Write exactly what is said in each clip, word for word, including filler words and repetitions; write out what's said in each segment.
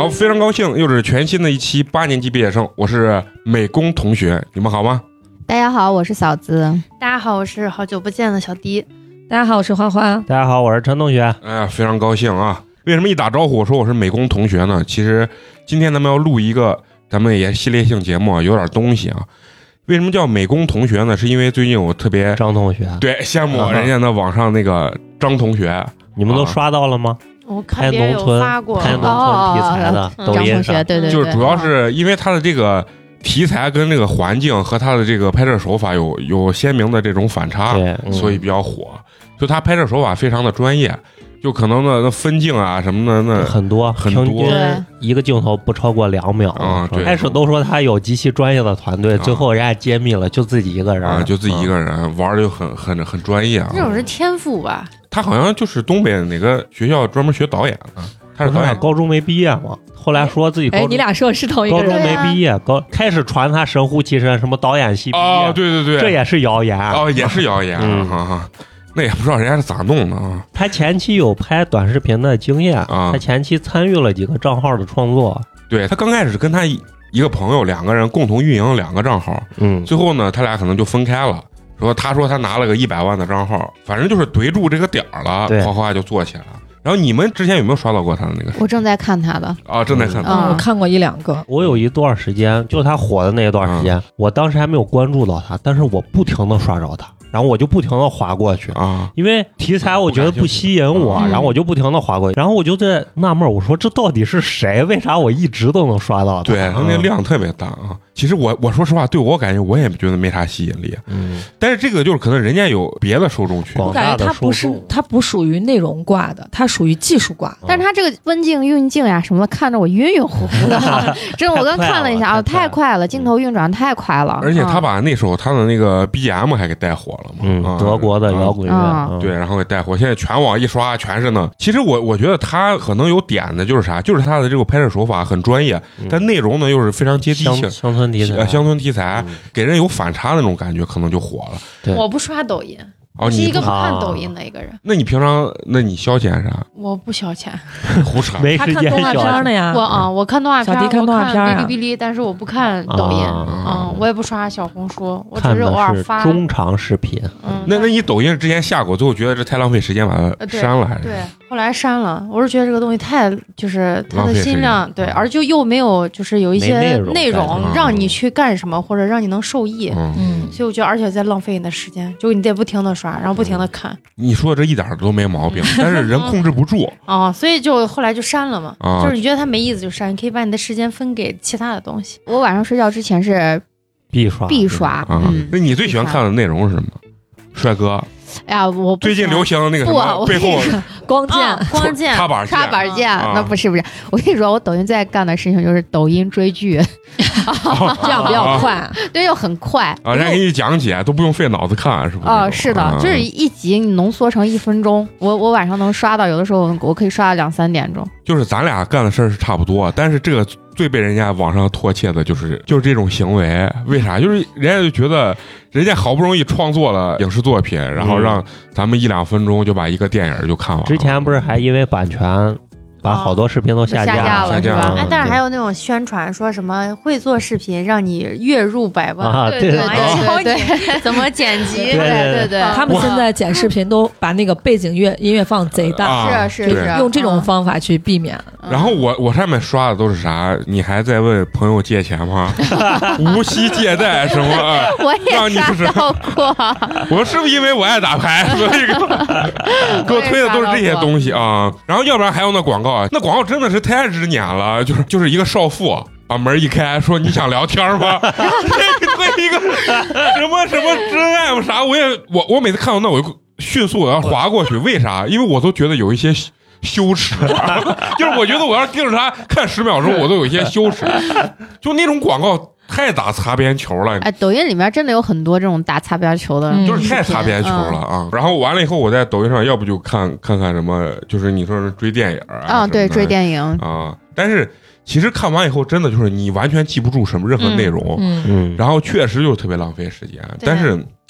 好，非常高兴，又是全新的一期八年级毕业生，我是美工同学，你们好吗？ 大家好，我是嫂子。 大家好，我是好久不见的小迪。 大家好，我是花花。 大家好，我是陈同学。 哎呀，非常高兴啊！为什么一打招呼我说我是美工同学呢？其实今天咱们要录一个咱们也系列性节目，有点东西啊。为什么叫美工同学呢？是因为最近我特别张同学对羡慕人家那网上那个张同学， 你们都刷到了吗？ 我看别人有发过， 拍农村题材的抖音上， 张同学，对对对， 就是主要是因为他的这个题材跟这个环境和他的这个拍摄手法有有鲜明的这种反差， 嗯、 所以比较火。就他拍摄手法非常的专业，就可能呢那分镜啊什么的那很多很多， 平均一个镜头不超过两秒啊。对， 开始都说他有极其专业的团队，啊、最后人家揭秘了，就自己一个人啊，就自己一个人、啊、玩的就很很很专业啊。 这种是天赋吧？ 他好像就是东北哪个学校专门学导演的，他是导演， 高中没毕业嘛。后来说自己高中， 哎，你俩说的是同一个人。 高中没毕业，高开始传他神乎其神，什么导演系毕业。 哦，对对对， 这也是谣言。 哦，也是谣言。嗯哈哈。那也不知道人家是咋弄的啊。 他前期有拍短视频的经验啊，他前期参与了几个账号的创作。 对，他刚开始跟他一个朋友两个人共同运营两个账号，嗯，最后呢，他俩可能就分开了。说他说他拿了个一百万的账号，反正就是怼住这个点儿了，哗哗就做起来了。然后你们之前有没有刷到过他的那个？ 我正在看他的啊，正在看他。 嗯，我看过一两个。 我有一段时间，就他火的那一段时间，嗯、我当时还没有关注到他，但是我不停的刷着他。然后我就不停的划过去啊，因为题材我觉得不吸引我，然后我就不停的划过去，然后我就在纳闷，我说这到底是谁？为啥我一直都能刷到他？ 对，他那量特别大啊。其实我我说实话，对我感觉我也觉得没啥吸引力。嗯，但是这个就是可能人家有别的受众群， 我感觉他不是他不属于内容挂的，他属于技术挂的。 但是他这个分镜、运镜呀什么的，看着我晕晕乎乎的。真的，我刚看了一下啊，太快了，镜头运转太快了。 而且他把那时候他的那个 B G M 还给带火了嘛， 嗯，德国的摇滚乐， 对，然后给带火。现在全网一刷全是呢。其实我我觉得他可能有点的就是啥，就是他的这个拍摄手法很专业，但内容呢又是非常接地气， 乡村题材， 乡村题材给人有反差的那种感觉，可能就火了。 对， 我不刷抖音。 哦， 你是一个不看抖音的一个人。 那你平常，那你消遣啥？ 我不消遣， 胡扯。 没时间消遣。 他看动画片的呀。 我啊，我看动画片， 小迪看动画片啊，哔哩哔哩，但是我不看抖音，嗯，我也不刷小红书，我只是偶尔发中长视频。 嗯， 那那你抖音之前下过，最后觉得这太浪费时间，把它删了还是？ 对，后来删了。我是觉得这个东西太就是它的心量，对，而就又没有就是有一些内容让你去干什么，或者让你能受益。嗯，所以我觉得，而且在浪费你的时间，就你得不停的刷，然后不停的看。 你说这一点都没毛病，但是人控制不住啊、哦，所以就后来就删了嘛。啊、就是你觉得它没意思就删，你可以把你的时间分给其他的东西。 我晚上睡觉之前是必刷必刷啊。嗯、那你最喜欢看的内容是什么？帅哥。 哎呀，我最近流行的那个什么背后光剑、 啊、光剑、 插板插板剑， 啊、 那不是不是。我跟你说，我抖音最爱干的事情就是抖音追剧， 哦、这样比较快，啊、 对，又很快啊，人家给你讲解都不用费脑子看，是不是？ 哦，是的，啊、就是一集你浓缩成一分钟，我我晚上能刷到，有的时候我可以刷到两三点钟。 就是咱俩干的事儿是差不多，但是这个最被人家网上唾弃的就是就是这种行为，为啥？就是人家就觉得人家好不容易创作了影视作品，然后让咱们一两分钟就把一个电影就看完了。 之前不是还因为版权把好多视频都下架了， 下架了，哎，但是还有那种宣传说什么会做视频让你月入百万， 啊、对对对， 教你怎么剪辑， 对对对。 他们现在剪视频都把那个背景乐音乐放贼大， 啊、 是是是， 用这种方法去避免。 然后我我上面刷的都是啥？你还在问朋友借钱吗？无息借贷什么？ 我也刷到过。 我是不是因为我爱打牌，所以给我推的都是这些东西啊？然后要不然还有那广告。那广告真的是太日撵了，就是就是一个少妇把门一开，说你想聊天吗？这一个什么什么真爱啥，我也我我每次看到那我就迅速我要划过去，为啥？因为我都觉得有一些羞耻，就是我觉得我要盯着他看十秒钟，我都有一些羞耻，就那种广告。太打擦边球了！ 哎，抖音里面真的有很多这种打擦边球的， 嗯、就是太擦边球了啊！嗯、然后完了以后，我在抖音上要不就看看看什么，就是你说是追电影啊， 啊，对，追电影啊。但是其实看完以后，真的就是你完全记不住什么任何内容， 嗯嗯， 然后确实就是特别浪费时间。但是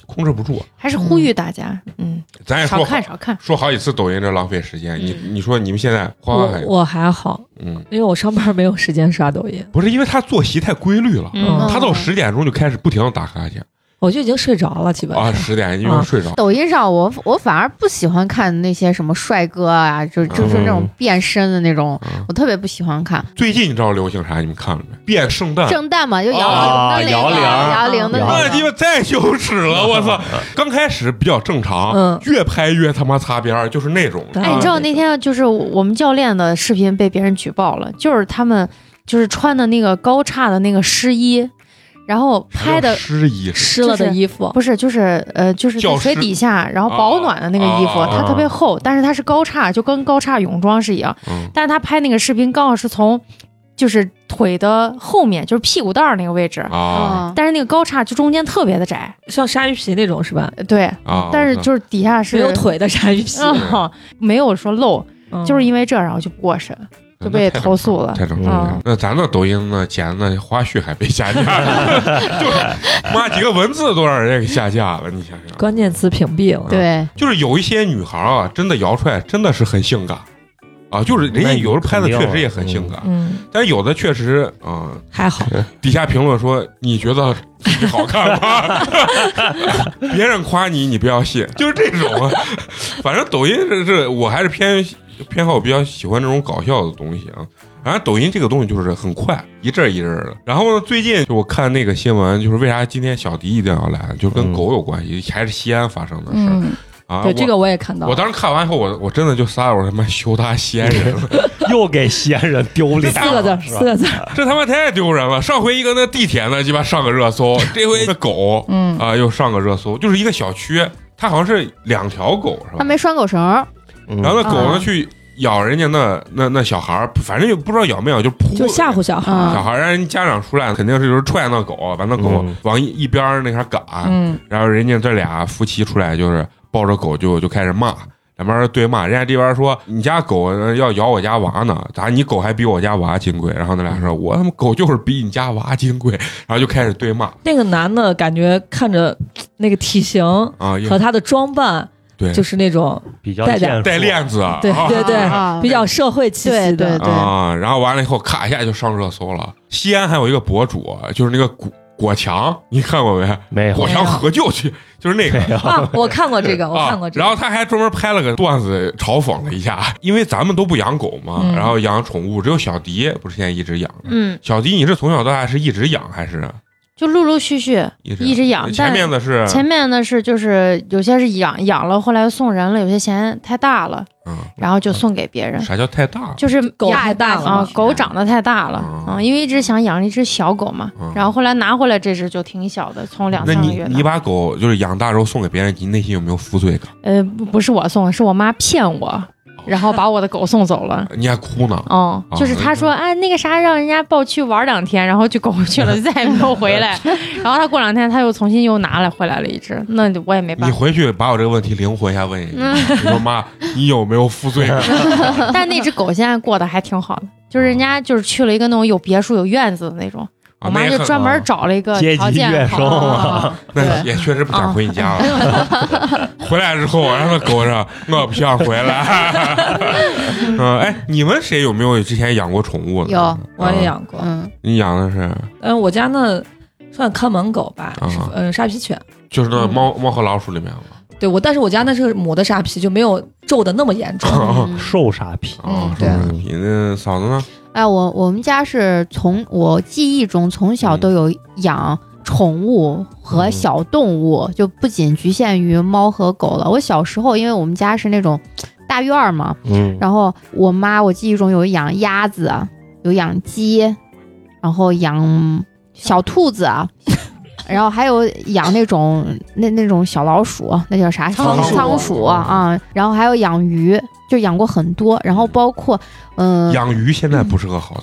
控制不住。 还是呼吁大家，嗯， 咱也说少看少看， 说好几次抖音这浪费时间。你你说你们现在花花还我我还好，嗯，因为我上班没有时间刷抖音。 不是因为他作息太规律了， 嗯， 他到十点钟就开始不停的打哈欠。 我就已经睡着了，基本上啊，十点已经睡着。 抖音上我我反而不喜欢看那些什么帅哥啊，就就是那种变身的那种，我特别不喜欢看。 最近你知道流行啥？你们看了没？变圣诞。 圣诞嘛，就摇铃的摇铃， 摇铃的那鸡巴太羞耻了！我操，刚开始比较正常，越拍越他妈擦边，就是那种。 哎，你知道那天就是我们教练的视频被别人举报了，就是他们就是穿的那个高叉的那个湿衣。然后拍的湿衣湿了的衣服， 不是就是呃就是在水底下，然后保暖的那个衣服，它特别厚，但是它是高叉，就跟高叉泳装是一样。但是他拍那个视频刚好是从就是腿的后面，就是屁股蛋儿那个位置啊，但是那个高叉就中间特别的窄， 像鲨鱼皮那种是吧？ 对，但是就是底下是没有腿的鲨鱼皮， 没有说露，就是因为这然后就不过审。就被投诉了， 太正常了。那咱的抖音呢，剪的花絮还被下架了，就是妈几个文字都让人家给下架了，你想想。 关键词屏蔽了。 对， 就是有一些女孩啊，真的摇出来真的是很性感啊，就是人家有的拍的确实也很性感，嗯，但是有的确实啊还好。 底下评论说你觉得自己好看吗？别人夸你，你不要信，就是这种。反正抖音是是，我还是偏。偏好比较喜欢这种搞笑的东西啊，反正抖音这个东西就是很快，一阵一阵的。然后呢，最近就我看那个新闻，就是为啥今天小迪一定要来，就跟狗有关系，嗯、还是西安发生的事儿、 嗯、啊。对，这个我也看到了。 我当时看完以后，我我真的就撒我他妈羞他西安人了， 又给西安人丢脸， 四个字，四个字， 这他妈太丢人了。上回一个那地铁呢，鸡巴上个热搜，这回那狗，嗯啊、呃、又上个热搜，就是一个小区，它好像是两条狗是吧？ 它没拴狗绳。 然后那狗呢、嗯、去咬人家那那那小孩，反正就不知道咬没咬，就扑就吓唬小孩。 小孩让人家长出来，肯定是就是踹那狗，把那狗往一一边那啥赶。嗯，然后人家这俩夫妻出来就是抱着狗就就开始骂，两边对骂。人家这边说你家狗要咬我家娃呢，咋你狗还比我家娃金贵？然后那俩说我他妈狗就是比你家娃金贵，然后就开始对骂。 那个男的感觉看着那个体型啊和他的装扮。 对， 就是那种比较带带链子， 对对对，啊、比较社会气息的， 对对对啊。然后完了以后，咔一下就上热搜了。西安还有一个博主，就是那个果果强，你看过没？ 没有。 果强喝酒去，就是那个啊，我看过这个，我看过这个。 然后他还专门拍了个段子嘲讽了一下，因为咱们都不养狗嘛，嗯、然后养宠物，只有小迪不是现在一直养的。嗯，小迪，你是从小到大是一直养还是？ 就陆陆续续一直养， 前面的是前面的是就是有些是养养了，后来送人了，有些嫌太大了，嗯，然后就送给别人。 啥叫太大？ 就是狗太大了啊，狗长得太大了啊，因为一直想养一只小狗嘛，然后后来拿回来这只就挺小的，从两三个月。 那你你把狗就是养大之后送给别人，你内心有没有负罪感？ 呃，不是我送，是我妈骗我。然后把我的狗送走了， 你还哭呢？ 哦、嗯，就是他说，哎，那个啥，让人家抱去玩两天，然后就狗去了，再也没有回来。然后他过两天他又重新又拿来回来了一只，那我也没办法。 你回去把我这个问题灵魂一下问一下，嗯、你说妈，你有没有负罪感？ 但那只狗现在过得还挺好的，就是人家就是去了一个那种有别墅有院子的那种。我妈就专门找了一个条件好的，那也确实不想回你家了。回来之后，让那狗说：“我不想回来。”嗯，哎，你们谁有没有之前养过宠物的？ 有， 我也养过。 嗯， 你养的是？ 嗯，我家那算看门狗吧，嗯，沙皮犬， 就是那猫猫和老鼠里面了。 对我，但是我家那是母的沙皮，就没有皱的那么严重。 瘦沙皮， 嗯，对。 那嫂子呢？ 哎，我我们家是从我记忆中从小都有养宠物和小动物，嗯、就不仅局限于猫和狗了。我小时候，因为我们家是那种大院儿嘛，嗯，然后我妈我记忆中有养鸭子，有养鸡，然后养小兔子。然后还有养那种那那种小老鼠，那叫啥？仓鼠，仓鼠啊。然后还有养鱼，就养过很多。然后包括嗯， 养鱼现在不是个好词儿。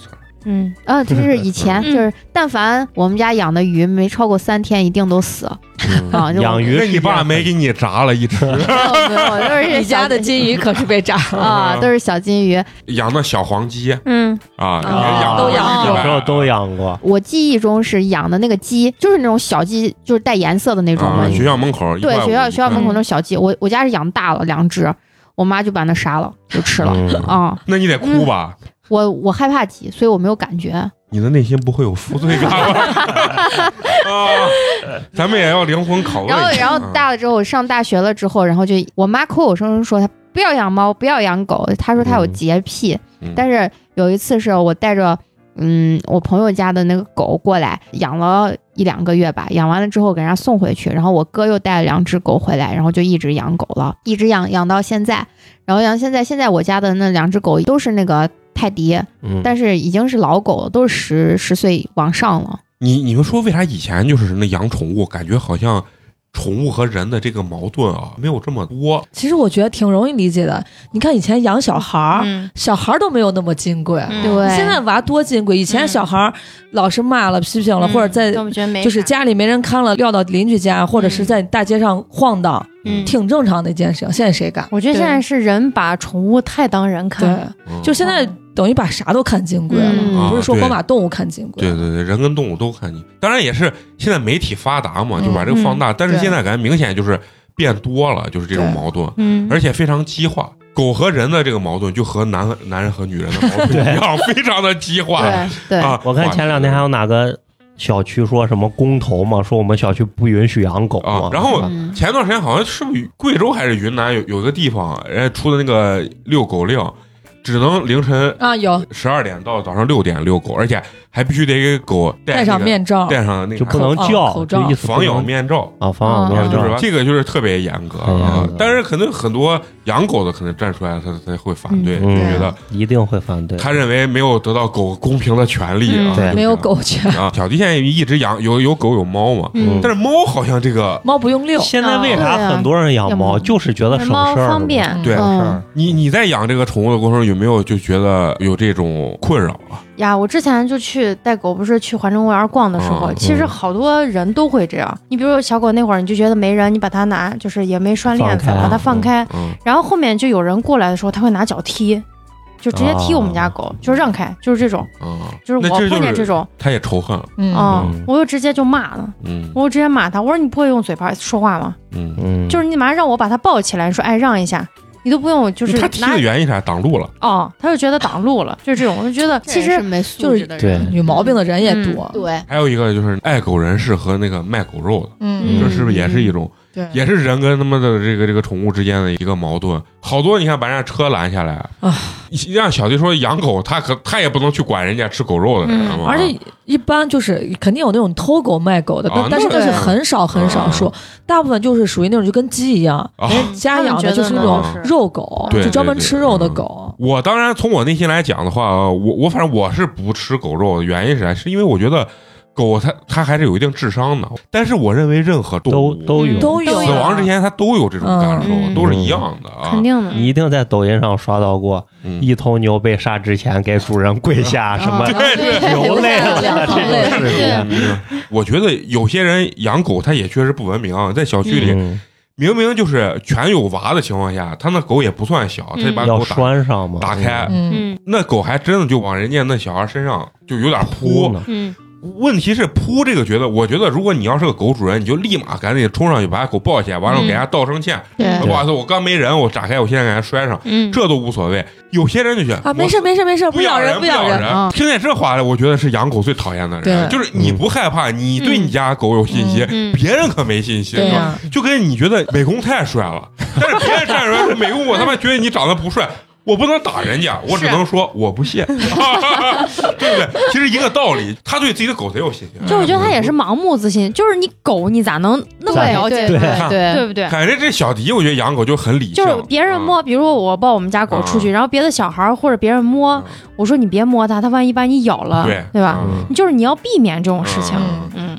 嗯啊，这是以前就是，但凡我们家养的鱼没超过三天，一定都死。 啊，养鱼， 你爸没给你炸了一只？没有没有，都是你家的金鱼可是被炸了啊，都是小金鱼。 养的小黄鸡， 嗯啊， 养都养过，小时候都养过。 我记忆中是养的那个鸡，就是那种小鸡，就是带颜色的那种。 学校门口， 对，学校学校门口那种小鸡，我我家是养大了两只，我妈就把那杀了就吃了啊。 那你得哭吧？ 我我害怕鸡，所以我没有感觉。 你的内心不会有负罪感吗？啊，咱们也要灵魂拷问。 然后，然后大了之后，上大学了之后，然后就我妈口口声声说她不要养猫，不要养狗，她说她有洁癖。嗯、但是有一次是我带着嗯我朋友家的那个狗过来，养了一两个月吧，养完了之后给人家送回去，然后我哥又带了两只狗回来，然后就一直养狗了，一直养养到现在。然后养现在现在我家的那两只狗都是那个泰迪，嗯、但是已经是老狗了，都是十十岁往上了。 你你们说为啥以前就是那养宠物，感觉好像宠物和人的这个矛盾啊没有这么多？ 其实我觉得挺容易理解的。你看以前养小孩儿，嗯、小孩儿都没有那么金贵， 嗯、对， 现在娃多金贵。以前小孩儿老是骂了、批评了，嗯、或者在就是家里没人看了，撂到邻居家，或者是在大街上晃荡。嗯，挺正常的一件事情。现在谁干？ 我觉得现在是人把宠物太当人看了， 对，就现在等于把啥都看金贵了，嗯、不是说光把动物看金贵。 对对对，人跟动物都看金。当然也是现在媒体发达嘛，就把这个放大。嗯、但是现在感觉明显就是变多了，就是这种矛盾，嗯，而且非常激化。狗和人的这个矛盾就和男男人和女人的矛盾一样，非常的激化。 对对啊， 我看前两天还有哪个小区说什么公投嘛，说我们小区不允许养狗嘛。 啊、然后前段时间好像是不是贵州还是云南有有一个地方，人家出的那个遛狗令，只能凌晨啊有十二点到早上六点遛狗，而且还必须得给狗戴、那个、 上面罩， 戴上那个就不能叫， 口罩， 防咬面罩啊，防咬面罩， 就是这个就是特别严格。啊、但是可能很多养狗的可能站出来，他他会反对， 嗯、 就觉得一定会反对。 他认为没有得到狗公平的权利啊， 嗯、没有狗权啊。小弟现在一直养有有狗有猫嘛，嗯、但是猫好像这个猫不用遛。 现在为啥很多人养猫，就是觉得省事儿， 方便。 对，嗯、你你在养这个宠物的过程中有没有就觉得有这种困扰啊？ 呀，我之前就去带狗，不是去环城公园逛的时候，嗯、其实好多人都会这样。你比如说小狗那会儿，你就觉得没人，你把它拿，就是也没拴链子，把它放开，嗯嗯、然后后面就有人过来的时候，他会拿脚踢，就直接踢我们家狗，哦、就是让开，就是这种，嗯、就是我碰见这种， 他也仇恨了， 嗯，嗯我就直接就骂了，嗯，我就直接骂他，我说你不会用嘴巴说话吗？嗯嗯，就是你马上让我把它抱起来，你说哎让一下。你都不用，就是他踢的原因啥？挡路了哦，他就觉得挡路了，就是这种。我就觉得其实就是对有毛病的人也多。 嗯、对， 还有一个就是爱狗人士和那个卖狗肉的，嗯，这是不是也是一种？ 对， 也是人跟他们的这个这个宠物之间的一个矛盾。好多你看把人家车拦下来啊，让小弟说养狗，他可他也不能去管人家吃狗肉的人嘛、嗯。 而且一般就是肯定有那种偷狗卖狗的，啊、但是那是很少很少数，啊、大部分就是属于那种就跟鸡一样，啊、人家养的就是那种肉狗， 啊、 就专门吃肉的狗。 我当然从我内心来讲的话，我我反正我是不吃狗肉的，原因是啥？是因为我觉得。狗它它还是有一定智商的，但是我认为任何动物都都有都有死亡之前它都有这种感受，嗯、都是一样的啊， 肯定的。 你一定在抖音上刷到过，嗯、一头牛被杀之前给主人跪下，什么流泪了这种事情。 我觉得有些人养狗他也确实不文明，在小区里。嗯明明就是全有娃的情况下，他那狗也不算小，他就把狗打拴上嘛， 打开， 嗯， 那狗还真的就往人家那小孩身上就有点扑呢，嗯。问题是扑这个觉得，我觉得如果你要是个狗主人，你就立马赶紧冲上去把狗抱起来，完了给人家道声歉。 对， 不好意思，我刚没人，我打开，我现在给人家拴上， 嗯， 这都无所谓。有些人就觉得啊，没事没事没事， 不咬人不咬人。 人听见这话了，我觉得是养狗最讨厌的人，就是你不害怕，你对你家狗有信心，别人可没信心，就跟你觉得美工太帅了，但是别人站出来说美工，我他妈觉得你长得不帅。我不能打人家，我只能说我不屑，对不对？其实一个道理，他对自己的狗贼有信心。 就我觉得他也是盲目自信，就是你狗你咋能那么了解？ 对对对， 对不对？ 感觉这小迪，我觉得养狗就很理性。 就是别人摸，比如说我抱我们家狗出去，然后别的小孩或者别人摸，我说你别摸它，它万一把你咬了，对吧？你就是你要避免这种事情。嗯，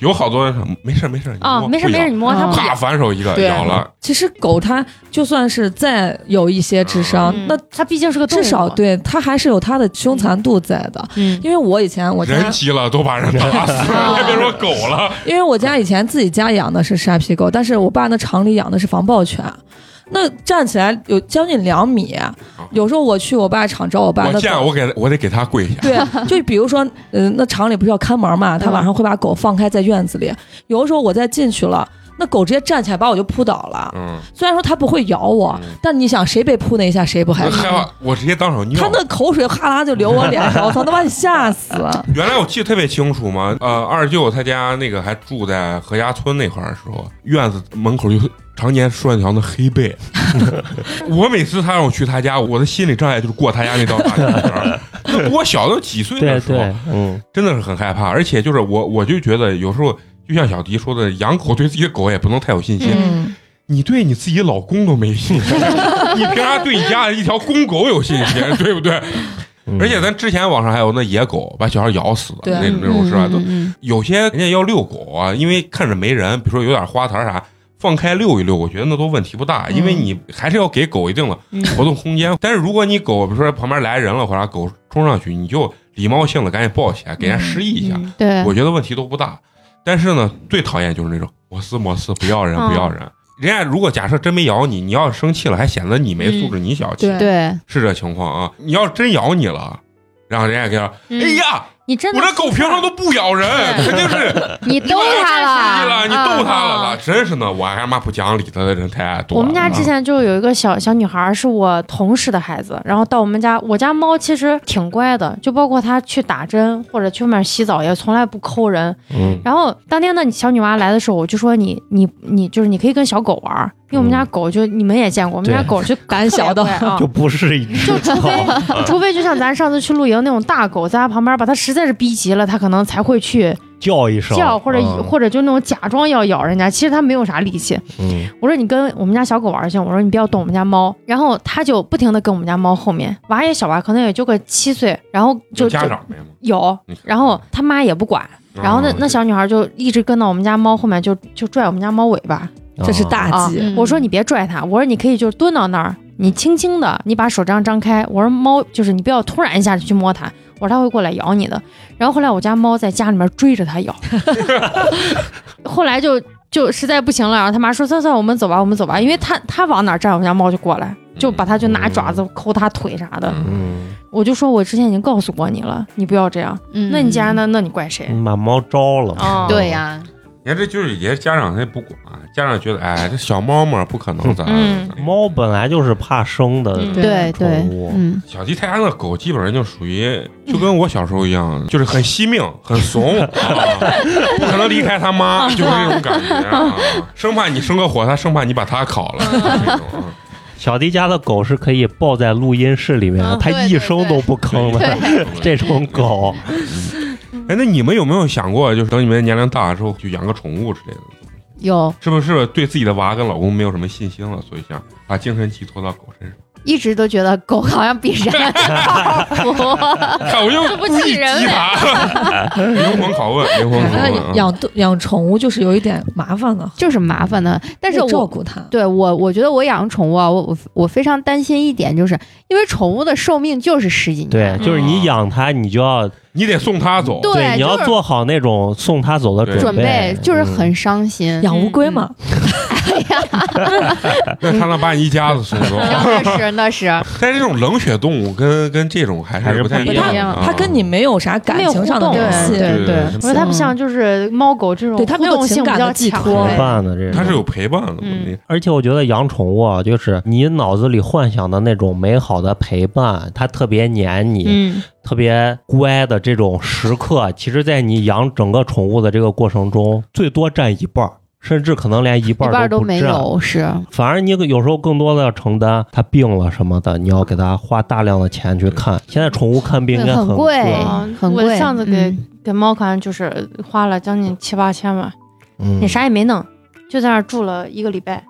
有好多人说没事没事啊，没事没事，你摸它啪反手一个咬了。 其实狗它就算是再有一些智商，那它毕竟是个动物， 至少对它还是有它的凶残度在的。嗯，因为我以前我家人急了都把人打死了，别说狗了。 因为我家以前自己家养的是沙皮狗，但是我爸那厂里养的是防暴犬。那站起来有将近两米，有时候我去我爸厂找我爸， 我见我给我得给他跪下。 对，就比如说，呃，那厂里不是要看门嘛，他晚上会把狗放开在院子里，有的时候我再进去了。那狗直接站起来把我就扑倒了，嗯，虽然说它不会咬我，嗯、但你想谁被扑那一下谁不害怕？ 我直接当场尿， 它那口水哈喇就流我脸上，我操，都把你吓死了。 原来我记得特别清楚嘛，呃，二舅他家那个还住在何家村那块儿的时候，院子门口就常年拴条那黑背。我每次他让我去他家，我的心理障碍就是过他家那道大墙。那我小的几岁的时候，嗯，真的是很害怕，而且就是我我就觉得有时候。就像小迪说的，养狗对自己的狗也不能太有信心。嗯、你对你自己老公都没信心，你凭啥对你家的一条公狗有信心？对不对？嗯、而且咱之前网上还有那野狗把小孩咬死的那种那种是吧？都有些人家要遛狗啊，因为看着没人，比如说有点花坛啥，放开遛一遛，我觉得那都问题不大，因为你还是要给狗一定的活动空间。嗯、但是如果你狗比如说旁边来人了，或者狗冲上去，你就礼貌性的赶紧抱起来，给人家示意一下， 嗯、对， 我觉得问题都不大。但是呢，最讨厌就是那种我撕我撕不要人不要人，嗯、人家如果假设真没咬你，你要是生气了，还显得你没素质，嗯、你小气， 对， 是这情况啊。你要是真咬你了，然后人家给他，嗯、哎呀。 你真的我这狗平常都不咬人，肯定是你逗它了， 你逗它了吧？真是呢，我还妈不讲理他的人太多了。 我们家之前就有一个小小女孩，是我同事的孩子，然后到我们家，我家猫其实挺乖的，就包括它去打针或者去外面洗澡也从来不抠人。嗯。然后当天那小女娃来的时候，我就说你你你就是你可以跟小狗玩。因为我们家狗就你们也见过，我们家狗就胆小的， 啊、 就不是一只， 就除非除非就像咱上次去露营那种大狗在它旁边，把它实在是逼急了，它可能才会去叫一声， 叫或者、 嗯、 或者就那种假装要咬人家，其实它没有啥力气。嗯，我说你跟我们家小狗玩去，我说你不要动我们家猫，然后它就不停的跟我们家猫后面，娃也小娃，可能也就个七岁，然后就家长没吗？ 有，然后他妈也不管，然后那那小女孩就一直跟到我们家猫后面，就就拽我们家猫尾巴。 这是大忌、 啊！我说你别拽它，我说你可以就蹲到那儿，你轻轻的，你把手这样张开。我说猫就是你不要突然一下去摸它，我说它会过来咬你的。然后后来我家猫在家里面追着它咬，后来就就实在不行了，然后他妈说算算我们走吧，我们走吧，因为它它往哪站，我们家猫就过来，就把它就拿爪子抠它腿啥的。嗯，我就说我之前已经告诉过你了，你不要这样。嗯，那你既然呢，那你怪谁？ 你把猫招了。 哦、对呀。 你看，这就是也是家长他也不管，家长觉得哎，这小猫嘛不可能咋、 嗯？猫本来就是怕生的， 嗯、对对， 嗯。小迪他家那狗基本上就属于就跟我小时候一样，就是很惜命、很怂，啊、不可能离开他妈，就是那种感觉啊，生怕你生个火，他生怕你把他烤了那种。 小迪家的狗是可以抱在录音室里面，它、嗯、一声都不吭的这种狗。 哎，那你们有没有想过，就是等你们年龄大了之后，就养个宠物之类的？ 有， 是不是对自己的娃跟老公没有什么信心了，所以想把精神寄托到狗身上？ 一直都觉得狗好像比人靠谱， 看我又不气人灵魂拷问，灵魂拷问。 养养宠物就是有一点麻烦的， 就是麻烦的。但是我照顾它， 对我，我觉得我养宠物啊，我我我非常担心一点，就是因为宠物的寿命就是十几年， 对，就是你养它，你就要。 你得送他走， 对， 对你要做好那种送他走的准备，就是很伤心。 养乌龟嘛， 哎呀， 那他能把你一家子送走？ 那是那是。 但是这种冷血动物跟跟这种还是不太一样， 它跟你没有啥感情上的联系， 对对。 我觉得它不像就是猫狗这种， 对它没有情感的寄托， 陪伴的这它是有陪伴的。 而且我觉得养宠物啊，就是你脑子里幻想的那种美好的陪伴，它特别黏你。特别乖的这种时刻，其实在你养整个宠物的这个过程中，最多占一半，甚至可能连一半都不占，一半都没有，是。 反而你有时候更多的要承担，它病了什么的，你要给它花大量的钱去看。现在宠物看病应该很贵， 很贵。 我上次给、嗯、给猫看就是花了将近七八千吧，嗯、你啥也没弄，就在那儿住了一个礼拜。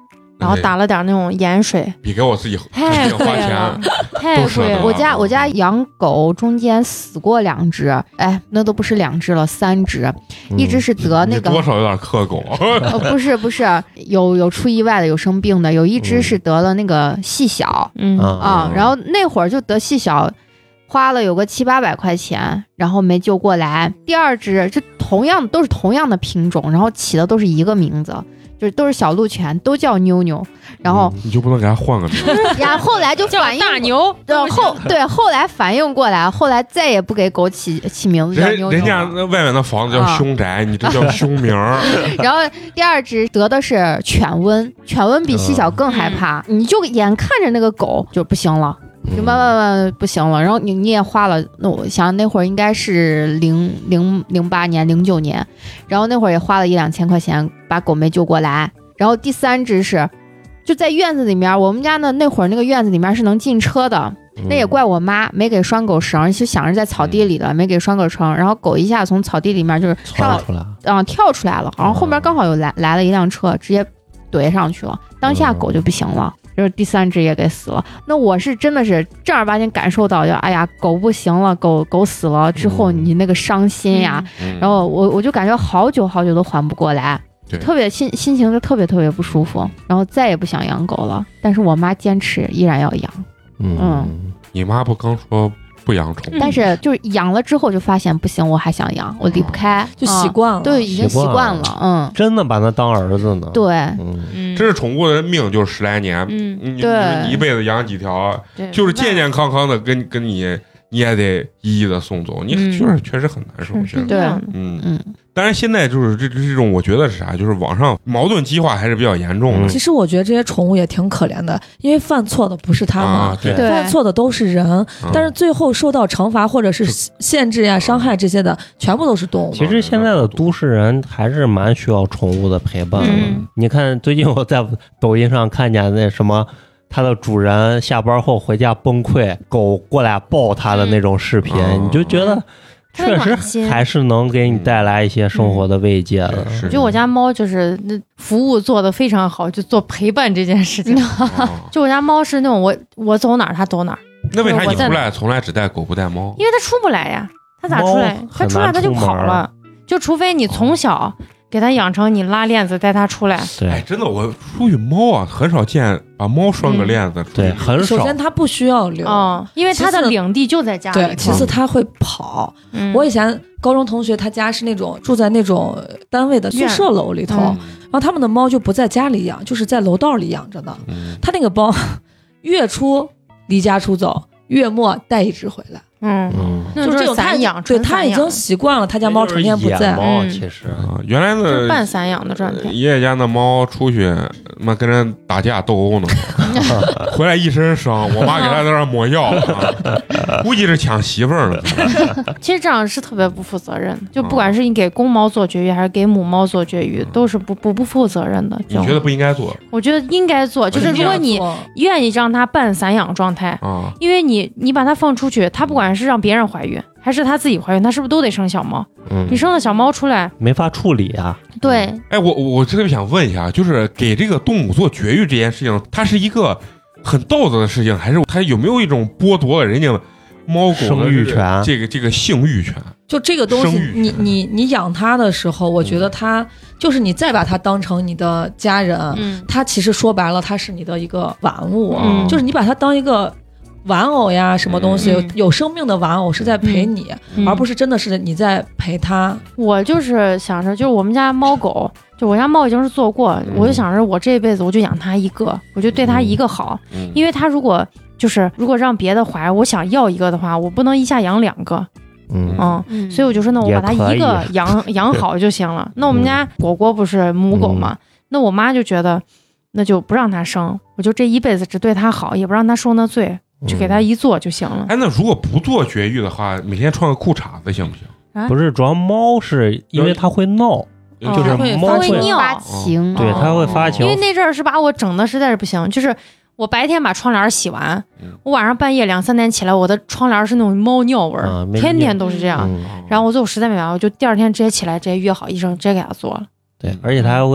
然后打了点那种盐水， 比给我自己太贵了，太贵了。 我家我家养狗中间死过两只，哎，那都不是两只了，三只，嗯、一只是得那个多少有点克狗， 呃、不是不是，有有出意外的，有生病的，有一只是得了那个细小，嗯啊，然后那会儿就得细小。花了有个七八百块钱，然后没救过来。第二只这同样都是同样的品种，然后起的都是一个名字，就是都是小鹿犬，都叫妞妞。然后、 嗯、你就不能给它换个名字？ 然后后来就反应大牛， 对后对后来反应过来，后来再也不给狗起起名字叫妞妞。 人家那外面的房子叫凶宅，啊、你这叫凶名。 然后第二只得的是犬瘟，犬瘟比细小更害怕，嗯、你就眼看着那个狗就不行了。就慢慢慢不行了，然后你你也花了，那我想那会儿应该是零零零八年零九年，然后那会儿也花了一两千块钱把狗没救过来。然后第三只是就在院子里面，我们家呢那会儿那个院子里面是能进车的，那也怪我妈没给拴狗绳，就想着在草地里的没给拴狗绳，然后狗一下从草地里面就是上出来， 啊、嗯、跳出来了，然后后面刚好有来来了一辆车，直接怼上去了，当下狗就不行了。就是第三只也给死了，那我是真的是正儿八经感受到，就哎呀，狗不行了，狗狗死了之后，你那个伤心呀，嗯、然后我我就感觉好久好久都缓不过来，特别心心情就特别特别不舒服，然后再也不想养狗了。但是我妈坚持依然要养， 嗯，嗯你妈不刚说不养宠物？ 但是就是养了之后就发现不行，我还想养，我离不开， 就习惯了， 对，已经习惯了，嗯， 真的把它当儿子呢。 对， 嗯，这是宠物的命，就是十来年，嗯，你对， 你一辈子养几条，就是健健康康的跟跟你。你也得一一的送走，你就是确实很难受。 嗯、 现在，对， 嗯嗯。当然，现在就是这这种，我觉得是啥，就是网上矛盾激化还是比较严重的。 其实我觉得这些宠物也挺可怜的，因为犯错的不是他们， 啊、对， 犯错的都是人， 嗯、 但是最后受到惩罚或者是限制呀、伤害这些的，全部都是动物。 其实现在的都市人还是蛮需要宠物的陪伴的。嗯、你看，最近我在抖音上看见那什么。它的主人下班后回家崩溃，狗过来抱它的那种视频，嗯、你就觉得确实还是能给你带来一些生活的慰藉的。 我觉得我家猫就是那服务做得非常好，就做陪伴这件事情。哦、就我家猫是那种我我走哪儿它走哪儿。 那为啥你出来从来只带狗不带猫？ 因为它出不来呀，它咋出来？它出来它就跑了，就除非你从小。给它养成你拉链子带它出来。 对， 哎，真的，我出去猫啊，很少见把猫拴个链子。 嗯、对，很少。 首先它不需要遛， 嗯，因为它的领地就在家里。 对，其次它会跑。嗯、我以前高中同学他家是那种住在那种单位的宿舍楼里头，嗯、然后他们的猫就不在家里养，就是在楼道里养着的。嗯、他那个猫月初离家出走，月末带一只回来。 嗯， 就这种散养， 对他已经习惯了，他家猫成天不在。 猫其实啊，原来的半散养的状态。 爷爷家的猫出去，妈跟人打架斗殴呢，回来一身伤，我妈给他在那抹药，啊、估计是抢媳妇儿呢。 其实这样是特别不负责任的，就不管是你给公猫做绝育还是给母猫做绝育，都是不不不负责任的。 你觉得不应该做？ 我觉得应该做，就是如果你愿意让它半散养状态，啊、因为你你把它放出去，它不管是让别人怀孕还是他自己怀孕，他是不是都得生小猫？嗯，你生了小猫出来没法处理啊。 对， 哎，我我特别想问一下，就是给这个动物做绝育这件事情，它是一个很道德的事情，还是它有没有一种剥夺了人家猫狗的生育权？ 这个这个性欲权？ 就这个东西，你你你养它的时候，我觉得它就是你再把它当成你的家人，嗯，它其实说白了，它是你的一个玩物，嗯，就是你把它当一个。玩偶呀，什么东西、嗯、有生命的玩偶是在陪你、嗯、而不是真的是你在陪它。 我就是想着，就是我们家猫狗，就我家猫已经是做过、嗯、我就想着我这一辈子我就养它一个，我就对它一个好、嗯、因为它如果就是如果让别的怀，我想要一个的话，我不能一下养两个。嗯, 嗯所以我就说那我把它一个养养好就行了。那我们家果果不是母狗嘛、嗯、那我妈就觉得那就不让它生，我就这一辈子只对它好，也不让它受那罪，就给它一做就行了。 哎，那如果不做绝育的话，每天穿个裤衩子行不行？ 啊、不是，主要猫是因为它会闹，嗯、就是猫会尿发情， 对，它会发情。 因为那阵儿是把我整的实在是不行，就是我白天把窗帘洗完，嗯、我晚上半夜两三点起来，我的窗帘是那种猫尿味儿、啊，天天都是这样。嗯、然后我最后实在没办法，我就第二天直接起来，直接约好医生，直接给它做了。 对，而且它还会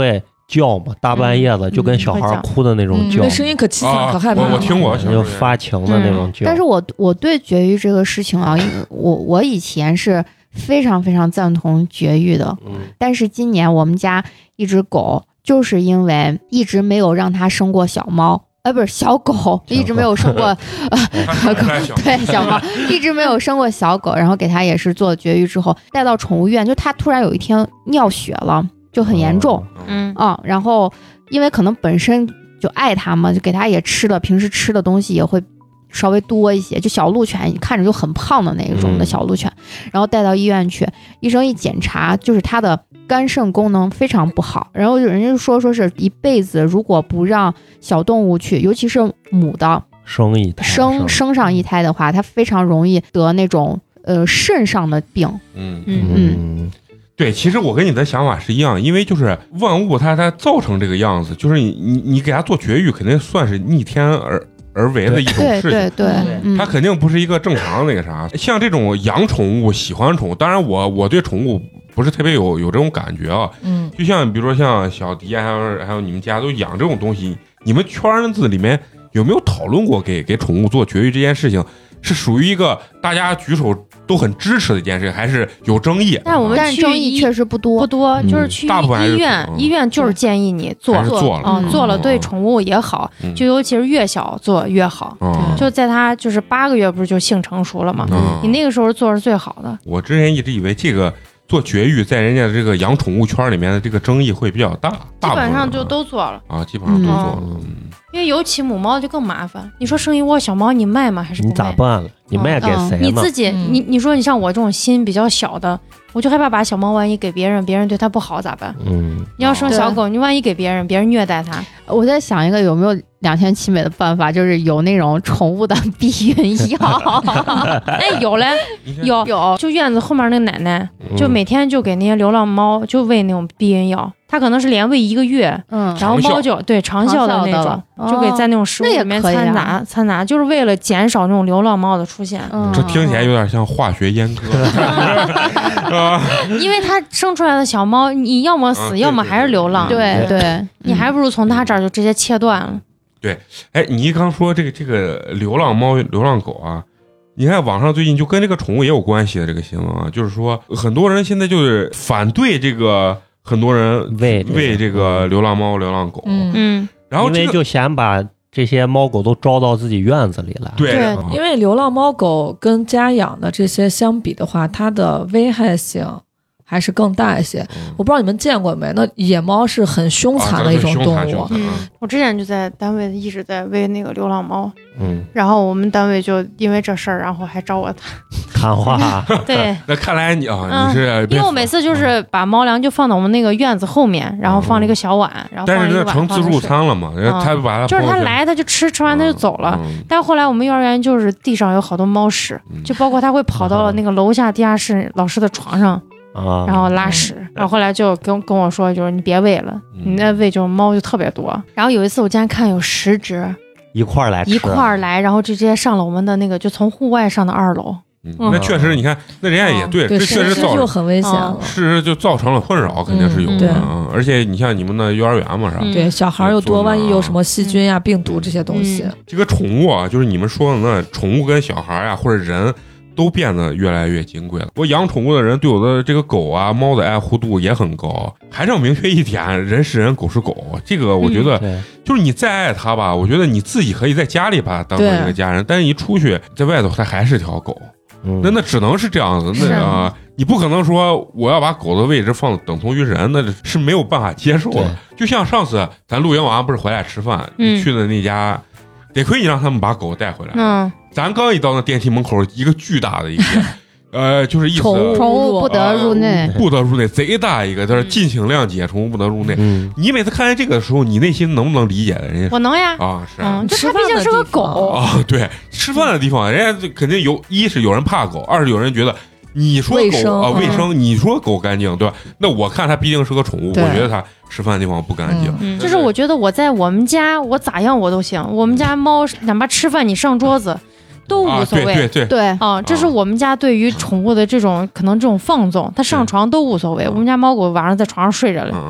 叫嘛，大半夜的就跟小孩哭的那种叫， 那声音可凄惨可害怕了。 我听过， 就发情的那种叫。 但是我我对绝育这个事情啊，我我以前是非常非常赞同绝育的，但是今年我们家一只狗就是因为一直没有让它生过小猫。呃，不是小狗，一直没有生过，呃，对小猫一直没有生过小狗，然后给它也是做绝育之后带到宠物医院，就它突然有一天尿血了，就很严重，嗯啊，然后因为可能本身就爱它嘛，就给它也吃的，平时吃的东西也会稍微多一些，就小鹿犬看着就很胖的那一种的小鹿犬，然后带到医院去，医生一检查，就是它的肝肾功能非常不好，然后有人就说说是一辈子如果不让小动物去，尤其是母的生一胎生生上一胎的话，它非常容易得那种呃肾上的病。 嗯嗯嗯，对，其实我跟你的想法是一样，因为就是万物它它造成这个样子，就是你你你给它做绝育，肯定算是逆天而。而为的一种事情， 对对对， 它肯定不是一个正常的那个啥。像这种养宠物、喜欢宠物，当然我我对宠物不是特别有有这种感觉啊。嗯，就像比如说像小迪还有还有你们家都养这种东西，你们圈子里面有没有讨论过给给宠物做绝育这件事情？是属于一个大家举手都很支持的一件事，还是有争议？ 但我们但争议确实不多， 不多，就是去医院，医院就是建议你做做， 嗯，做了对宠物也好，就尤其是越小做越好。就在它就是八个月不是就性成熟了嘛，你那个时候做是最好的。 我之前一直以为这个做绝育在人家这个养宠物圈里面的这个争议会比较大， 基本上就都做了啊，基本上都做了。 因为尤其母猫就更麻烦，你说生一窝小猫你卖吗？还是不卖？ 你咋办了？你卖给谁呢？ 你自己，你你说你像我这种心比较小的，我就害怕把小猫万一给别人，别人对它不好咋办？嗯，你要生小狗，你万一给别人，别人虐待它， 我在想一个有没有两全其美的办法，就是有那种宠物的避孕药。 哎，有嘞，有有，就院子后面那奶奶，就每天就给那些流浪猫就喂那种避孕药。它可能是连喂一个月，嗯，然后猫就对长效的那种，就给在那种食物里面掺杂掺杂，就是为了减少那种流浪猫的出现。 这听起来有点像化学阉割， 因为它生出来的小猫，你要么死，要么还是流浪。 对对， 你还不如从它这儿就直接切断了。 对，哎，你刚说这个这个流浪猫、流浪狗啊。你看网上最近就跟这个宠物也有关系的这个新闻啊，就是说很多人现在就是反对这个。很多人喂喂这个流浪猫、流浪狗，嗯，然后、这个、 因为就想把这些猫狗都招到自己院子里来。 对， 对，因为流浪猫狗跟家养的这些相比的话，它的危害性还是更大一些。嗯、我不知道你们见过没？那野猫是很凶残的一种动物。 啊、嗯，我之前就在单位一直在喂那个流浪猫，嗯，然后我们单位就因为这事儿，然后还找我谈话。 对， 那看来你啊，嗯、你是因为我每次就是把猫粮就放到我们那个院子后面，然后放了一个小碗，嗯、然后放一个碗。 但是那成自助餐了嘛？嗯、他把它就是他来他就吃，吃完他就走了。嗯、但后来我们幼儿园就是地上有好多猫屎，嗯、就包括他会跑到了那个楼下地下室老师的床上。然后拉屎，然后后来就跟跟我说，就是你别喂了，你那喂就猫就特别多。然后有一次我竟然看有十只一块儿来吃， 一块儿来，然后直接上了我们的那个，就从户外上的二楼。 嗯，那确实，你看，那人家也对，这确实造成很危险了， 是就造成了困扰，肯定是有的。嗯，而且你像你们的幼儿园嘛，是吧？ 对，小孩又多，万一有什么细菌呀、病毒这些东西。 这个宠物啊，就是你们说的那宠物跟小孩呀，或者人。都变得越来越金贵了。我养宠物的人对我的这个狗啊、猫的爱护度也很高。还是要明确一点，人是人，狗是狗。这个我觉得，嗯、就是你再爱它吧，我觉得你自己可以在家里把它当成一个家人，但是一出去在外头，它还是条狗。嗯、那那只能是这样子。那啊、呃，你不可能说我要把狗的位置放等同于人，那是没有办法接受的。就像上次咱露营完不是回来吃饭，嗯、你去的那家。得亏你让他们把狗带回来。嗯，咱刚一到那电梯门口，一个巨大的一个，呃，就是意思宠物不得入内， 呃、不得入内，贼大一个，就是敬请谅解，宠物不得入内。嗯，你每次看见这个的时候，你内心能不能理解人家？ 我能呀。 啊，是啊， 嗯，就它毕竟是个狗啊。对，吃饭的地方，人家肯定有，一是有人怕狗，二是有人觉得。你说狗啊、呃、卫生，你说狗干净，对吧？那我看它毕竟是个宠物，我觉得它吃饭的地方不干净。 嗯，就是我觉得我在我们家，我咋样我都行。我们家猫哪怕吃饭你上桌子都无所谓。 啊、对对对对啊，这是我们家对于宠物的这种可能这种放纵，它上床都无所谓。我们家猫狗晚上在床上睡着了。嗯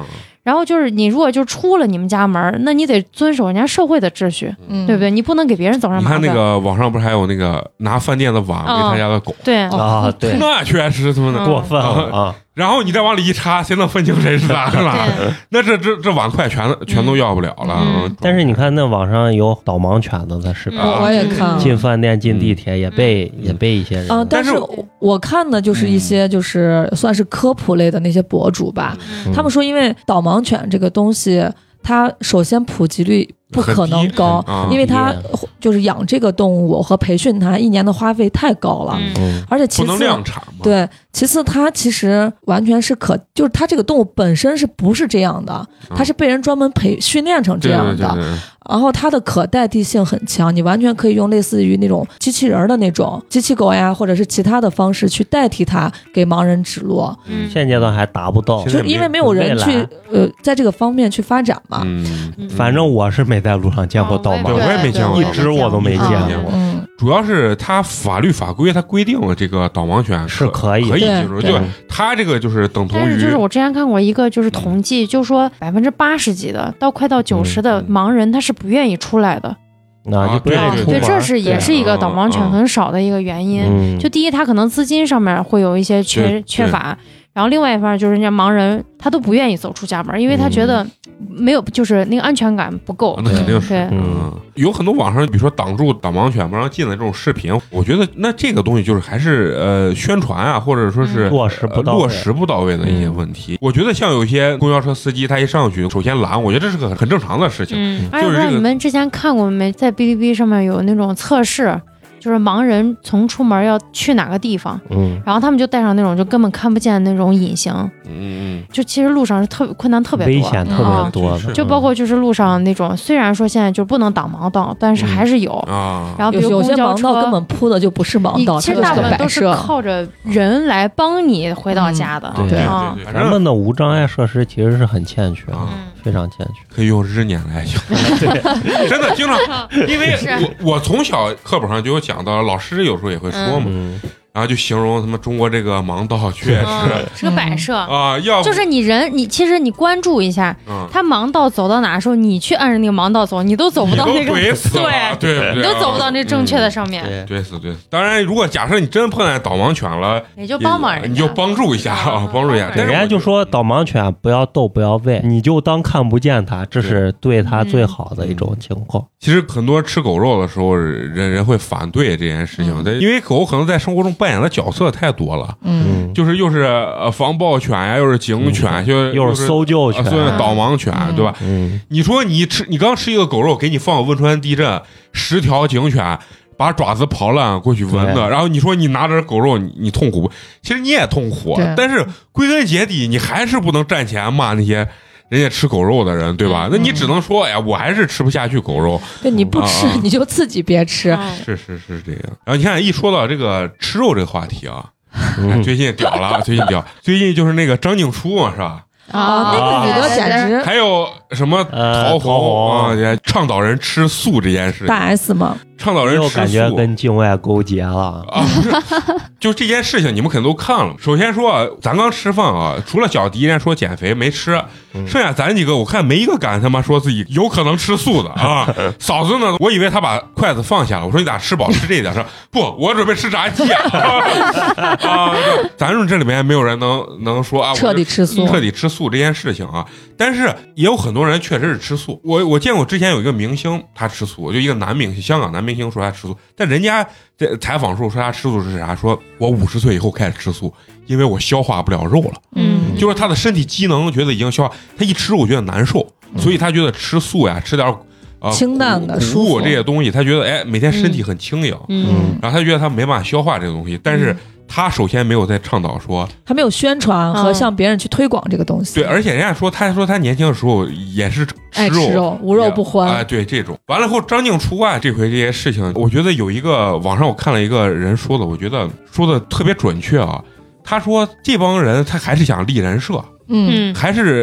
然后就是你如果就出了你们家门，那你得遵守人家社会的秩序，嗯、对不对？你不能给别人走上麻烦。 你看那个网上不是还有那个拿饭店的碗喂他家的狗？ 哦、对啊，对， 那确实他妈的过分了啊！ 然后你再往里一插，谁能分清谁是咱了？那这这这碗筷全全都要不了了。 嗯、 但是你看那网上有导盲犬的在视频， 我我也看了， 进饭店、进地铁也被、嗯、也被一些人。 嗯、呃，但是我看的就是一些就是算是科普类的那些博主吧，嗯、他们说因为导盲犬这个东西，它首先普及率不可能高，因为它就是养这个动物和培训它一年的花费太高了， 嗯、 而且其次不能量产嘛， 对，其次它其实完全是可，就是它这个动物本身是不是这样的，它是被人专门培训练成这样的， 对对对对， 然后它的可代替性很强，你完全可以用类似于那种机器人的那种机器狗呀，或者是其他的方式去代替它给盲人指路。 嗯，现阶段还达不到， 就因为没有人去呃在这个方面去发展嘛。 嗯， 反正我是没在路上见过导盲， 我也没见过， 一只我都没见过。 嗯， 主要是它法律法规它规定了这个导盲犬是可以可以进入，对，它这个就是等同于。 但是就是我之前看过一个就是统计，就说百分之八十几的到快到九十的盲人他是不愿意出来的。 那就不愿意出门，对，这是也是一个导盲犬很少的一个原因。 嗯、 就第一，他可能资金上面会有一些缺缺乏，然后另外一方面就是人家盲人他都不愿意走出家门，因为他觉得没有就是那个安全感不够。 嗯、那肯定是， 对， 嗯，有很多网上比如说挡住导盲犬不让进的这种视频，我觉得那这个东西就是还是呃宣传啊，或者说是落实不到位、 呃、落实不到位的一些问题。嗯、我觉得像有些公交车司机他一上去首先拦，我觉得这是个很正常的事情。 嗯， 就是、这个、 不知道你们之前看过没？在哔哩哔哩上面有那种测试。就是盲人从出门要去哪个地方， 嗯， 然后他们就带上那种就根本看不见那种隐形， 嗯， 就其实路上是特别困难特别多， 危险特别多的、 嗯，就包括就是路上那种，虽然说现在就不能挡盲道，但是还是有、 嗯、啊。 然后比如有些盲道根本铺的就不是盲道， 其实大部分都是靠着人来帮你回到家的。 嗯、 对啊， 咱们的无障碍设施其实是很欠缺的。 嗯非常欠缺， 可以用日年来形容。对，真的经常，因为我我从小课本上就有讲到，老师有时候也会说嘛， 嗯、 然后就形容他们中国这个盲道确实、 嗯、是个摆设啊，要就是你人你其实你关注一下，嗯、他盲道走到哪的时候，你去按着那个盲道走，你都走不到那个， 对对对， 你都走不到那正确的上面， 嗯、对死对死。当然，如果假设你真碰见导盲犬了， 也就帮帮人家， 你就帮助一下啊， 嗯、 帮助一下。 人家就说导盲犬不要逗不要喂，你就当看不见它，这是对它最好的一种情况。 其实很多吃狗肉的时候，人人会反对这件事情，嗯、因为狗可能在生活中扮演的角色太多了， 嗯， 就是又是呃防暴犬呀，又是警犬， 嗯、 就又是搜救犬， 呃、导盲犬， 嗯、 对吧？ 嗯， 你说你吃，你刚吃一个狗肉，给你放汶川地震，十条警犬把爪子刨烂过去闻的，然后你说你拿着狗肉，你你痛苦不？其实你也痛苦，但是归根结底，你还是不能站起来骂那些人家吃狗肉的人，对吧？嗯、那你只能说，哎呀，我还是吃不下去狗肉。 对，你不吃、啊、你就自己别吃。 是是是这样。然后你看，一说到这个吃肉这个话题啊，嗯、最近屌了，最近屌，最近就是那个张静初嘛，是吧？ 啊，那个女的简直。 还有什么陶虹啊，倡导人吃素这件事， 大 S 吗？ 倡导人吃素， 感觉跟境外勾结了啊！不是，就这件事情，你们肯定都看了。首先说、啊，咱刚吃饭啊，除了小迪人家说减肥没吃， 嗯、 剩下咱几个我看没一个敢他妈说自己有可能吃素的啊。嫂子呢，我以为他把筷子放下了，我说你咋吃饱吃这一点？说不，我准备吃炸鸡啊！啊咱们这里面没有人能能说啊， 彻底吃素， 彻底吃素这件事情啊。但是也有很多人确实是吃素。我我见过之前有一个明星他吃素，就一个男明星，香港男明星说他吃素，但人家在采访时候说他吃素是啥？说我五十岁以后开始吃素，因为我消化不了肉了。 嗯， 就是他的身体机能觉得已经消化，他一吃肉觉得难受， 嗯、 所以他觉得吃素呀，吃点呃清淡的谷物这些东西，他觉得哎每天身体很轻盈。 嗯， 然后他觉得他没办法消化这个东西，但是。他首先没有在倡导说， 他没有宣传和向别人去推广这个东西。 对，而且人家说，他说他年轻的时候也是爱吃肉，无肉不欢。 哎，对这种。完了后，张静初啊，这回这些事情，我觉得有一个网上我看了一个人说的，我觉得说的特别准确啊。他说这帮人他还是想立人设， 嗯， 还是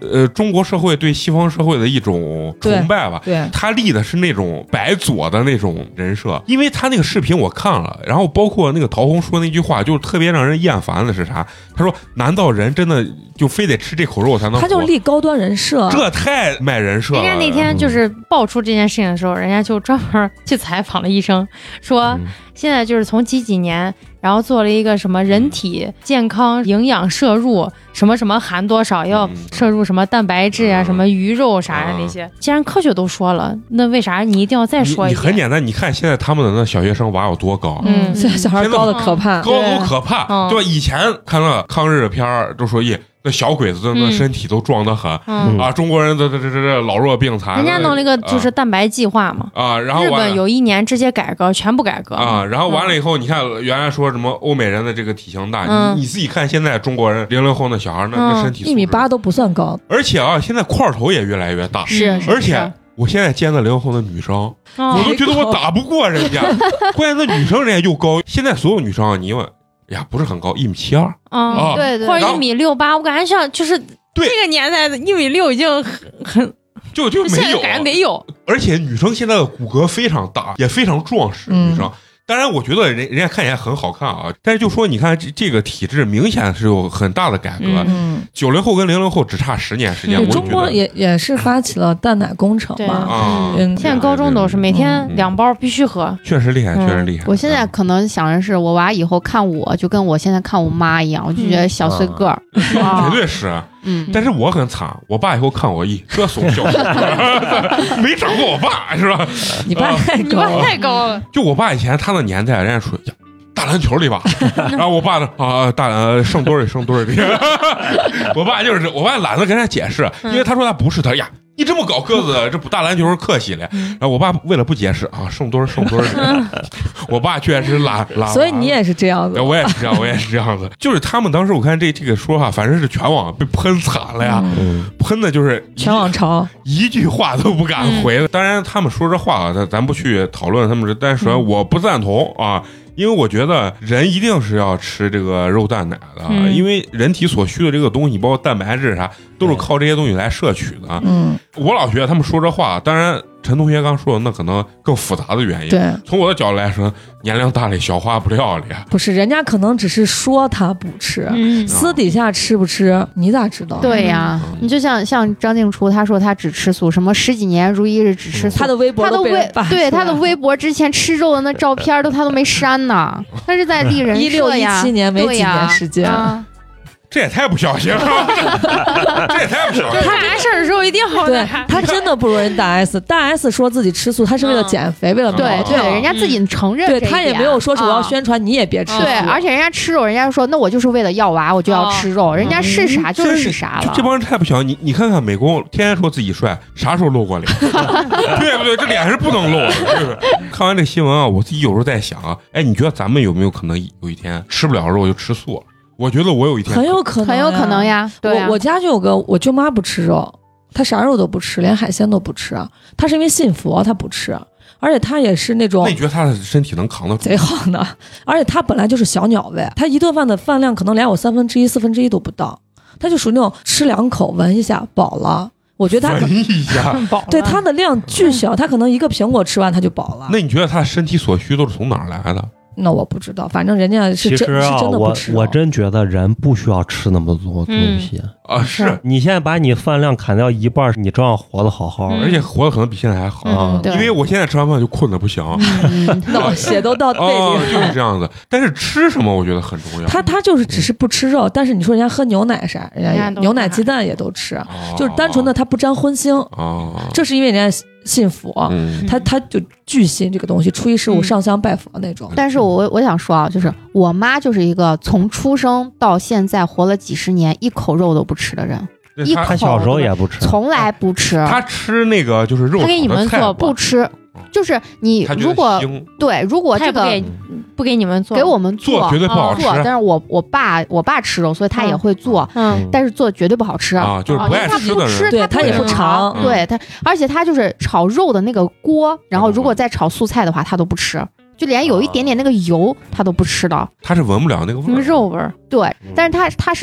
呃中国社会对西方社会的一种崇拜吧。 对， 他立的是那种白左的那种人设，因为他那个视频我看了，然后包括那个陶虹说那句话，就是特别让人厌烦的是啥？他说：“难道人真的就非得吃这口肉才能活？” 他就立高端人设， 这太卖人设了。 人家那天就是爆出这件事情的时候，人家就专门去采访了医生，说现在就是从几几年，然后做了一个什么人体健康营养摄入，什么什么含多少，要摄入什么蛋白质啊，什么鱼肉啥的那些。既然科学都说了，那为啥你一定要再说一遍？ 你很简单，你看现在他们的那小学生娃有多高， 嗯，现在小孩高的可怕， 高都可怕，对吧？以前看那抗日片儿都说，咦，那小鬼子的那身体都壮得很啊，中国人的这这这这老弱病残。 人家弄了一个就是蛋白计划嘛， 啊，然后日本有一年直接改革，全部改革啊，然后完了以后，你看原来说什么欧美人的这个体型大，你你自己看现在中国人零零后那小孩那那身体一米八都不算高， 而且啊，现在块头也越来越大， 是， 而且。我现在见的零零后的女生，我都觉得我打不过人家。关键那女生人家又高，现在所有女生啊，你问呀，不是很高，一米七二啊，对对，或者一米六八，我感觉像就是这个年代的一米六已经很很就就没有， 感觉没有。 而且女生现在的骨骼非常大，也非常壮实，女生。当然，我觉得人人家看起来很好看啊，但是就说你看这这个体制明显是有很大的改革。 嗯， 九零后跟零零后只差十年时间。我中国也也是发起了蛋奶工程嘛， 啊， 现在高中都是每天两包必须喝， 确实厉害，确实厉害。 我现在可能想的是，我娃以后看我就跟我现在看我妈一样，我就觉得小碎个儿， 绝对是。 嗯， 但是我很惨，我爸以后看我一这怂小，没长过我爸是吧？ 你爸太高， 你爸太高了。 就我爸以前他那年代，人家说呀，打篮球里吧，然后我爸呢啊，打呃剩堆儿里剩堆儿里，我爸就是我爸懒得跟人家解释，因为他说他不是他呀。你这么高个子，这不打篮球客气了。然后我爸为了不解释啊，剩多剩多儿，我爸确实懒懒。 所以你也是这样子， 我也是这样，我也是这样子。就是他们当时我看这这个说法，反正是全网被喷惨了呀，嗯、喷的就是全网潮， 一句话都不敢回。嗯、当然他们说这话啊，咱咱不去讨论他们，但是我不赞同啊。因为我觉得人一定是要吃这个肉蛋奶的，嗯、因为人体所需的这个东西，包括蛋白质啥，都是靠这些东西来摄取的。嗯，我老觉得他们说这话，当然陈同学刚说的那可能更复杂的原因。 对， 从我的角度来说，年龄大了消化不了了。 不是，人家可能只是说他不吃，嗯、私底下吃不吃，你咋知道？ 对呀，嗯、你就像像张静初，他说他只吃素，什么十几年如一日只吃素， 他的微博都被人扒出来了， 对他的微博之前吃肉的那照片都他都没删呢，他是在立人设呀。 一六一七年没几年时间。啊这也太不小心了，这也太不小心了。 他干事的时候一定好对他真的不如人大 S， 大 S 说自己吃素，他是为了减肥，嗯、为了对对，人家自己承认、嗯， 对他也没有说是我要宣传、嗯、你也别吃素。 对，而且人家吃肉，人家说那我就是为了要娃，我就要吃肉，哦、人家是啥就是是啥了。 这帮人太不小心，你你看看美工，天天说自己帅，啥时候露过脸？对不对？这脸是不能露的，是不是？看完这新闻啊，我自己有时候在想啊，哎，你觉得咱们有没有可能有一天吃不了肉就吃素了？我觉得我有一天很有可能， 很有可能呀。对呀， 我我家就有个我舅妈不吃肉，她啥肉都不吃，连海鲜都不吃。她是因为信佛，她不吃，而且她也是那种。 那你觉得她的身体能扛得住？ 贼好呢，而且她本来就是小鸟胃，她一顿饭的饭量可能连我三分之一、四分之一都不到，她就属于那种吃两口闻一下饱了。我觉得她闻一下， 对她的量巨小，她可能一个苹果吃完她就饱了。 那你觉得她身体所需都是从哪儿来的？ 那我不知道，反正人家是真、 其实啊、 是真的不吃。 我我真觉得人不需要吃那么多东西、 嗯、啊！是你现在把你饭量砍掉一半，你照样活得好好， 嗯、而且活得可能比现在还好。 嗯、 因为我现在吃完饭就困得不行， 脑、嗯、血都到背里了、 哦，就是这样子。但是吃什么我觉得很重要。 他他就是只是不吃肉，但是你说人家喝牛奶啥，人家牛奶鸡蛋也都吃，哦、就是单纯的他不沾荤腥。哦，这是因为人家。信佛，嗯、他他就巨信这个东西，初一十五上香拜佛那种。 嗯、但是我我想说啊，就是我妈就是一个从出生到现在活了几十年，一口肉都不吃的人。一口他小时候也不吃， 从来不吃。 他吃那个就是肉， 他给你们做不吃。就是你如果对，如果这个不给你们做， 给我们做绝对不好吃。 但是我我爸我爸吃肉，所以他也会做，嗯，但是做绝对不好吃啊，就是不爱吃的人， 对他也不尝， 对他，而且他就是炒肉的那个锅，然后如果再炒素菜的话，他都不吃。就连有一点点那个油他都不吃的， 他是闻不了那个味儿， 肉味儿。 对，但是他他是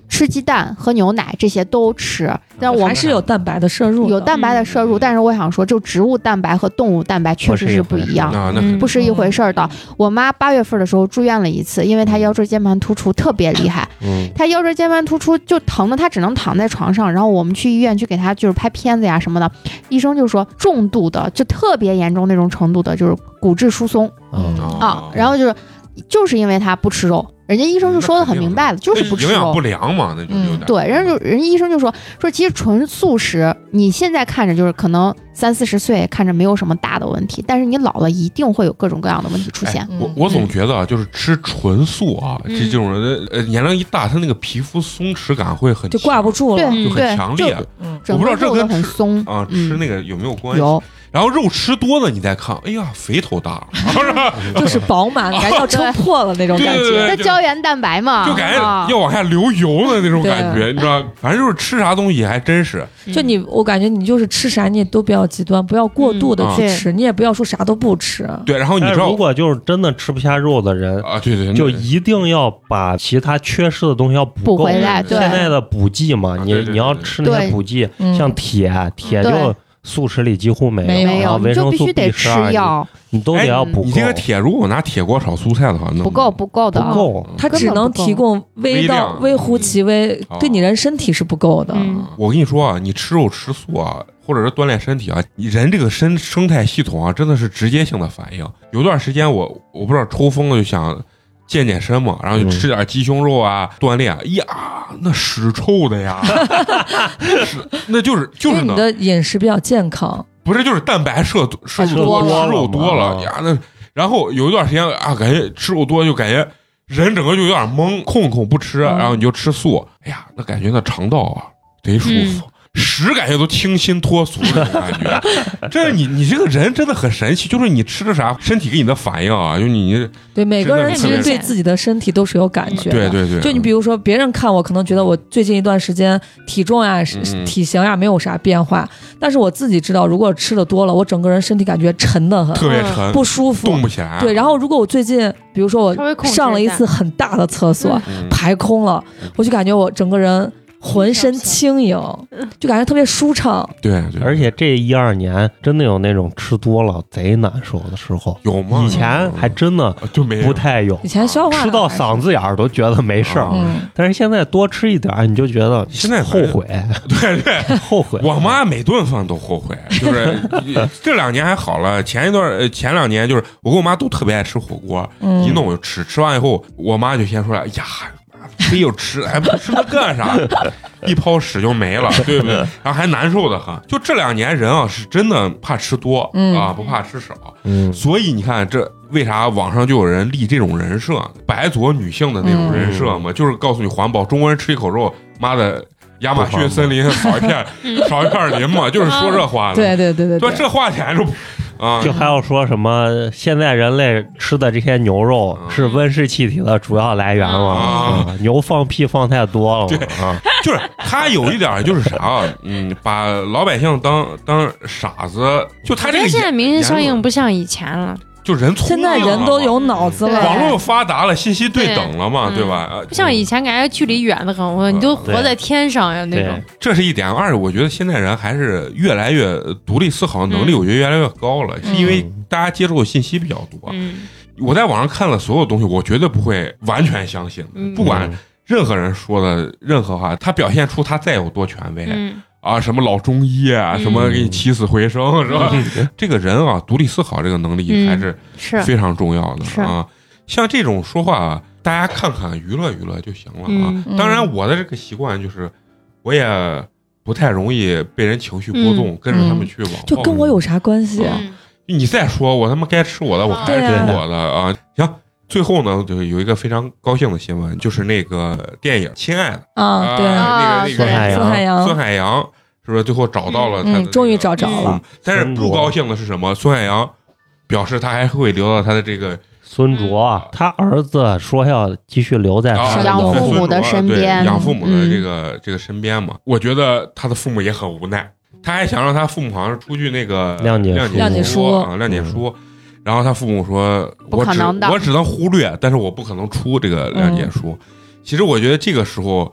吃鸡蛋、喝牛奶这些都吃，但我还是有蛋白的摄入， 有蛋白的摄入。但是我想说，就植物蛋白和动物蛋白确实是不一样，不是一回事儿的。我妈八月份的时候住院了一次，因为她腰椎间盘突出特别厉害，她腰椎间盘突出就疼的她只能躺在床上，然后我们去医院去给她就是拍片子呀什么的，医生就说重度的就特别严重那种程度的，就是骨质疏松、嗯、啊，然后就是就是因为她不吃肉。人家医生就说的很明白了，就是不吃肉， 营养不良嘛，那就有点、 嗯、对，人家就人家医生就说说，其实纯素食，你现在看着就是可能三四十岁看着没有什么大的问题，但是你老了一定会有各种各样的问题出现。 哎、我我总觉得啊，就是吃纯素啊，嗯、这这种人呃年龄一大，他那个皮肤松弛感会很就挂不住了， 对， 就很强烈。 嗯， 我不知道这跟很松啊吃那个有没有关系？ 有。 然后肉吃多了，你再看，哎呀，肥头大了， 就是饱满感，要撑破了那种感觉。 那胶原蛋白嘛， 就感觉要往下流油的那种感觉，你知道？反正就是吃啥东西还真是。 就你，我感觉你就是吃啥你也都不要极端，不要过度的去吃，你也不要说啥都不吃。 对，然后你知道， 如果就是真的吃不下肉的人啊，对对， 就一定要把其他缺失的东西要补回来。 现在的补剂嘛，你你要吃那些补剂，像铁，铁就。素食里几乎没有， 然后维生素 B 十二，你都得要补够。 你这个铁如果拿铁锅炒蔬菜的话， 不够不够的， 不够， 它只能提供微到微乎其微，对你人身体是不够的。 我跟你说啊，你吃肉吃素啊，或者是锻炼身体啊，你人这个生生态系统啊，真的是直接性的反应。有段时间我我不知道抽风了，就想健健身嘛，然后就吃点鸡胸肉啊，嗯、锻炼。呀，那屎臭的呀，那是那就是就是你的饮食比较健康， 不是就是蛋白摄摄入多，吃肉多了呀。那然后有一段时间啊，感觉吃肉多就感觉人整个就有点懵，空空不吃，然后你就吃素，哎呀，那感觉那肠道啊贼舒服。嗯屎感觉都清新脱俗那种感觉，这你你这个人真的很神奇，就是你吃的啥，身体给你的反应啊，就你对每个人其实对自己的身体都是有感觉的， 对对对。 就你比如说，别人看我可能觉得我最近一段时间体重呀、嗯、体型呀没有啥变化，但是我自己知道，如果吃的多了，我整个人身体感觉沉的很， 特别沉， 不舒服， 动不起来。 对，然后如果我最近，比如说我上了一次很大的厕所， 嗯、 排空了，我就感觉我整个人。浑身轻盈，就感觉特别舒畅。 对，对而且这一二年真的有那种吃多了贼难受的时候， 有吗？ 以前还真的就没不太有， 以前消化吃到嗓子眼儿都觉得没事儿， 嗯、 但是现在多吃一点你就觉得现在后悔， 对对， 后悔。 我妈每顿饭都后悔，就是这两年还好了，前一段前两年就是我跟我妈都特别爱吃火锅， 嗯、 一弄我就吃，吃完以后我妈就先说了，呀。非有吃，还不吃它干啥？一泡屎就没了，对不对？然后还难受的很。就这两年人啊，是真的怕吃多、 嗯、 啊，不怕吃少。 嗯， 所以你看，这为啥网上就有人立这种人设，白左女性的那种人设嘛？嗯、就是告诉你环保，中国人吃一口肉，妈的。亚马逊森林少一片少一片林嘛，就是说这话的。 对对对对对， 这话简直啊， 就还要说什么现在人类吃的这些牛肉是温室气体的主要来源嘛？啊，牛放屁放太多了。 对啊，就是他有一点就是啥，嗯，把老百姓当当傻子，就他这个。 现在明星效应不像以前了。 就人聪明了， 现在人都有脑子了， 网络发达了，信息对等了嘛， 对, 对吧、嗯？ 不像以前感觉距离远的很，我、嗯、你都活在天上呀那种。 这是一点。二，我觉得现在人还是越来越独立思考能力，我觉得越来越高了，嗯、是因为大家接受的信息比较多。 嗯， 我在网上看了所有东西，我绝对不会完全相信， 嗯、 不管任何人说的任何话，他表现出他再有多权威。 嗯啊，什么老中医啊，什么给你起死回生，嗯、是吧？这个人啊，独立思考这个能力还是非常重要的、 嗯、 啊。像这种说话啊，大家看看娱乐娱乐就行了啊。 嗯、 当然，我的这个习惯就是，我也不太容易被人情绪波动， 嗯、 跟着他们去网暴、嗯。 就跟我有啥关系啊？ 嗯、 你再说，我他妈该吃我的，我还是吃我的啊。啊行。最后呢，就有一个非常高兴的新闻，就是那个电影《亲爱的》 啊，对， 那个那个孙海洋， 孙海洋是不是最后找到了他？ 嗯，终于找着了。 但是不高兴的是什么？孙海洋表示他还会留到他的这个孙卓，他儿子说要继续留在养父母的身边， 养父母的这个这个身边嘛。我觉得他的父母也很无奈，他还想让他父母好像出去那个谅解谅解书啊，谅解书。然后他父母说：“我只我只能忽略，但是我不可能出这个谅解书。嗯”其实我觉得这个时候，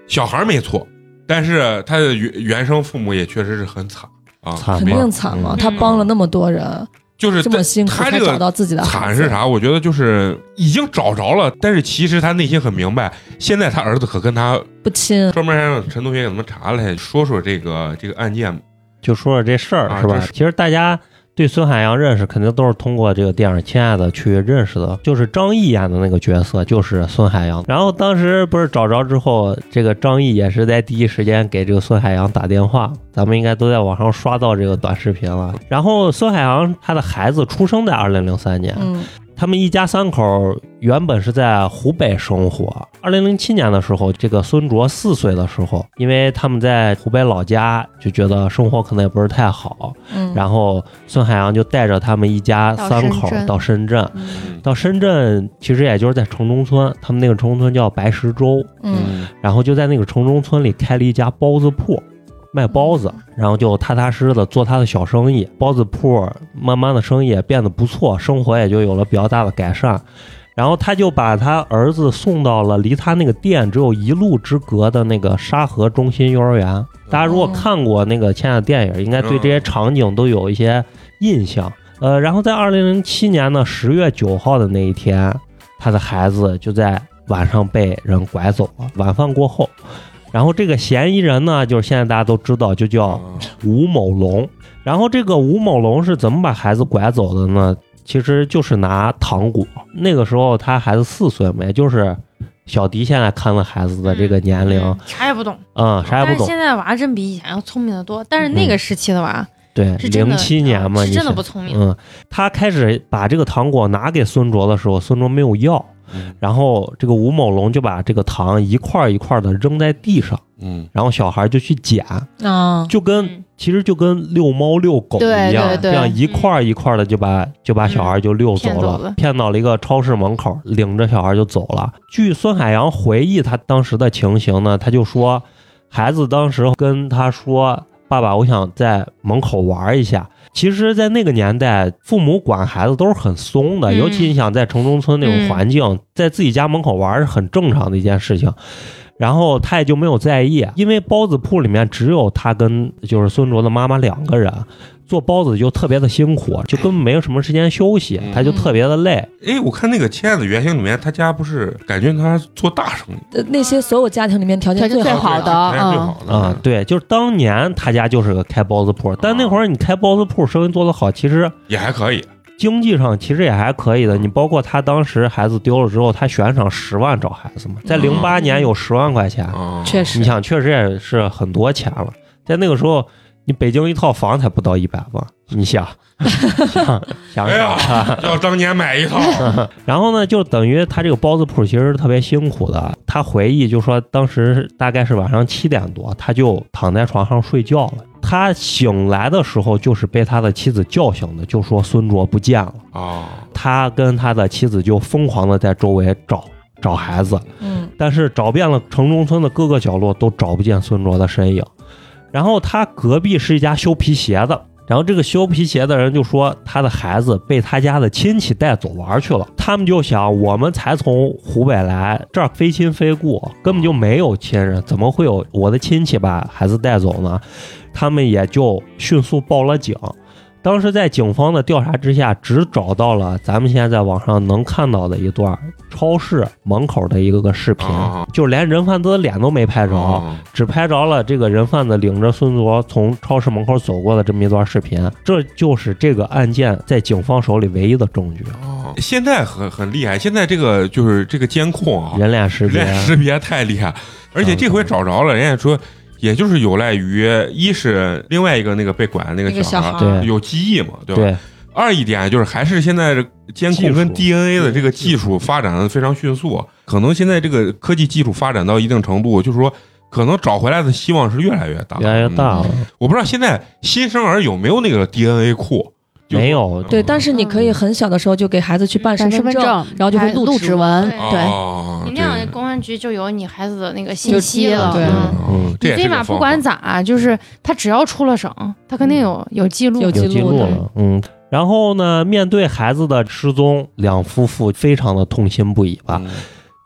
小孩没错，但是他的原原生父母也确实是很惨啊， 肯定惨嘛，他帮了那么多人。 就是这么辛苦才找到自己的惨是啥？我觉得就是已经找着了，但是其实他内心很明白，现在他儿子可跟他不亲。 专门让陈同学给他们查了，说说这个这个案件， 就说说这事儿、 啊、 是吧？其实大家对孙海洋认识，肯定都是通过这个电影《亲爱的》去认识的。就是张译演的那个角色就是孙海洋。然后当时不是找着之后，这个张译也是在第一时间给这个孙海洋打电话，咱们应该都在网上刷到这个短视频了。然后孙海洋他的孩子出生在二零零三年。 嗯， 他们一家三口原本是在湖北生活。二零零七年的时候，这个孙卓四岁的时候，因为他们在湖北老家就觉得生活可能也不是太好， 嗯， 然后孙海洋就带着他们一家三口到深圳，到深圳， 嗯、 到深圳其实也就是在城中村，他们那个城中村叫白石洲， 嗯， 然后就在那个城中村里开了一家包子铺。卖包子，然后就踏踏实实的做他的小生意，包子铺慢慢的生意也变得不错，生活也就有了比较大的改善。然后他就把他儿子送到了离他那个店只有一路之隔的那个沙河中心幼儿园。大家如果看过那个亲爱的电影，应该对这些场景都有一些印象。呃，然后在二零零七年的十月九号的那一天，他的孩子就在晚上被人拐走了。晚饭过后。然后这个嫌疑人呢，就是现在大家都知道，就叫吴某龙。然后这个吴某龙是怎么把孩子拐走的呢？其实就是拿糖果。那个时候他孩子四岁嘛，也就是小迪现在看了孩子的这个年龄， 嗯嗯、啥也不懂， 嗯，啥也不懂。 但是现在娃真比以前要聪明的多。但是那个时期的娃， 嗯、对，零七年嘛， 是真的不聪明。 嗯，他开始把这个糖果拿给孙卓的时候，孙卓没有要。然后这个吴某龙就把这个糖一块一块的扔在地上， 嗯， 然后小孩就去捡， 啊， 就跟、嗯、其实就跟遛猫遛狗一样， 对对对， 这样一块一块的就把、嗯、就把小孩就遛走了， 骗走了， 骗到了一个超市门口，领着小孩就走了。据孙海洋回忆他当时的情形呢，他就说孩子当时跟他说：“爸爸，我想在门口玩一下。”其实，在那个年代，父母管孩子都是很松的，嗯、尤其你想在城中村那种环境，嗯、在自己家门口玩是很正常的一件事情。然后他也就没有在意，因为包子铺里面只有他跟就是孙卓的妈妈两个人，做包子就特别的辛苦，就根本没有什么时间休息，他就特别的累。 哎，我看那个亲爱的原型里面，他家不是感觉他做大生意， 呃，那些所有家庭里面条件最好的， 条件最好的啊、嗯，对，就是当年他家就是个开包子铺，但那会儿你开包子铺生意做得好，其实也还可以。 经济上其实也还可以的，你包括他当时孩子丢了之后，他悬赏十万找孩子嘛，在零八年有十万块钱， 确实， 你想确实也是很多钱了。在那个时候，你北京一套房才不到一百万，你想想想哎呀，要当年买一套。 然后呢，就等于他这个包子铺其实特别辛苦的。他回忆就说，当时大概是晚上七点多，他就躺在床上睡觉了。他醒来的时候，就是被他的妻子叫醒的，就说孙卓不见了。 哦， 他跟他的妻子就疯狂的在周围找找孩子， 嗯， 但是找遍了城中村的各个角落都找不见孙卓的身影。然后他隔壁是一家修皮鞋的，然后这个修皮鞋的人就说他的孩子被他家的亲戚带走玩去了。他们就想，我们才从湖北来，这儿非亲非故，根本就没有亲人，怎么会有我的亲戚把孩子带走呢？他们也就迅速报了警。当时在警方的调查之下，只找到了咱们现在在网上能看到的一段超市门口的一个个视频， 哦、 就是连人贩子的脸都没拍着， 哦、 只拍着了这个人贩子领着孙卓从超市门口走过的这么一段视频。这就是这个案件在警方手里唯一的证据。 哦，现在很很厉害，现在这个就是这个监控啊， 人脸识别， 人脸识别太厉害，而且这回找着了，人家说。也就是有赖于一是另外一个那个被拐的那个小孩， 对， 有记忆嘛，对吧？ 对。 二一点就是还是现在监控跟 D N A 的这个技术发展的非常迅速，可能现在这个科技技术发展到一定程度，就是说可能找回来的希望是越来越大， 越来越大了。 嗯、我不知道现在新生儿有没有那个 D N A 库。 没有， 对，但是你可以很小的时候就给孩子去办身份证，然后就会录指纹， 对， 哦、 你那样公安局就有你孩子的那个信息了， 对， 嗯， 你最起码不管咋，就是他只要出了省，他肯定有有记录， 有记录了，嗯。然后呢，面对孩子的失踪，两夫妇非常的痛心不已吧。 嗯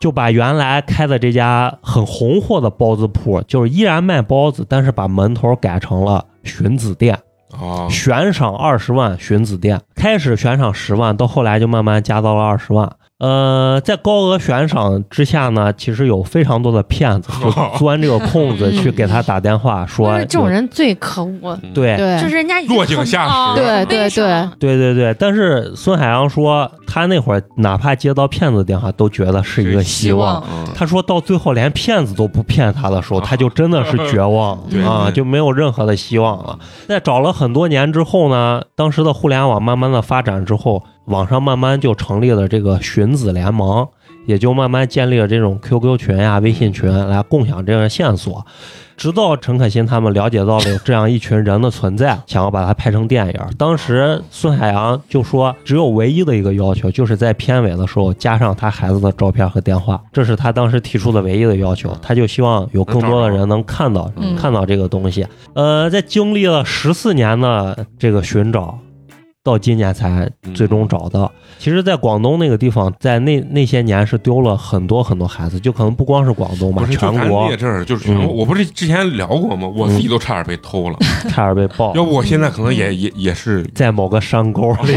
就把原来开的这家很红火的包子铺，就是依然卖包子，但是把门头改成了荀子店。 哦， 悬赏二十万，荀子店开始悬赏十万，到后来就慢慢加到了二十万。呃，在高额悬赏之下呢，其实有非常多的骗子就钻这个空子去给他打电话说， 这种人最可恶。 对， 就是人家落井下石。 对对对对对对。但是孙海洋说，他那会儿哪怕接到骗子电话，都觉得是一个希望。他说到最后连骗子都不骗他的时候，他就真的是绝望啊，就没有任何的希望了。在找了很多年之后呢，当时的互联网慢慢的发展之后，网上慢慢就成立了这个荀子联盟，也就慢慢建立了这种 Q Q 群呀、微信群来共享这样的线索。直到陈可辛他们了解到了有这样一群人的存在，想要把它拍成电影。当时孙海洋就说，只有唯一的一个要求，就是在片尾的时候加上他孩子的照片和电话，这是他当时提出的唯一的要求。他就希望有更多的人能看到看到这个东西。呃，在经历了十四年的这个寻找，到今年才最终找到。其实在广东那个地方，在那那些年是丢了很多很多孩子，就可能不光是广东吧，全国。 这儿就是全国、嗯、我不是之前聊过吗？我自己都差点被偷了， 嗯、差点被爆。 要不我现在可能也、嗯、也也是在某个山沟里。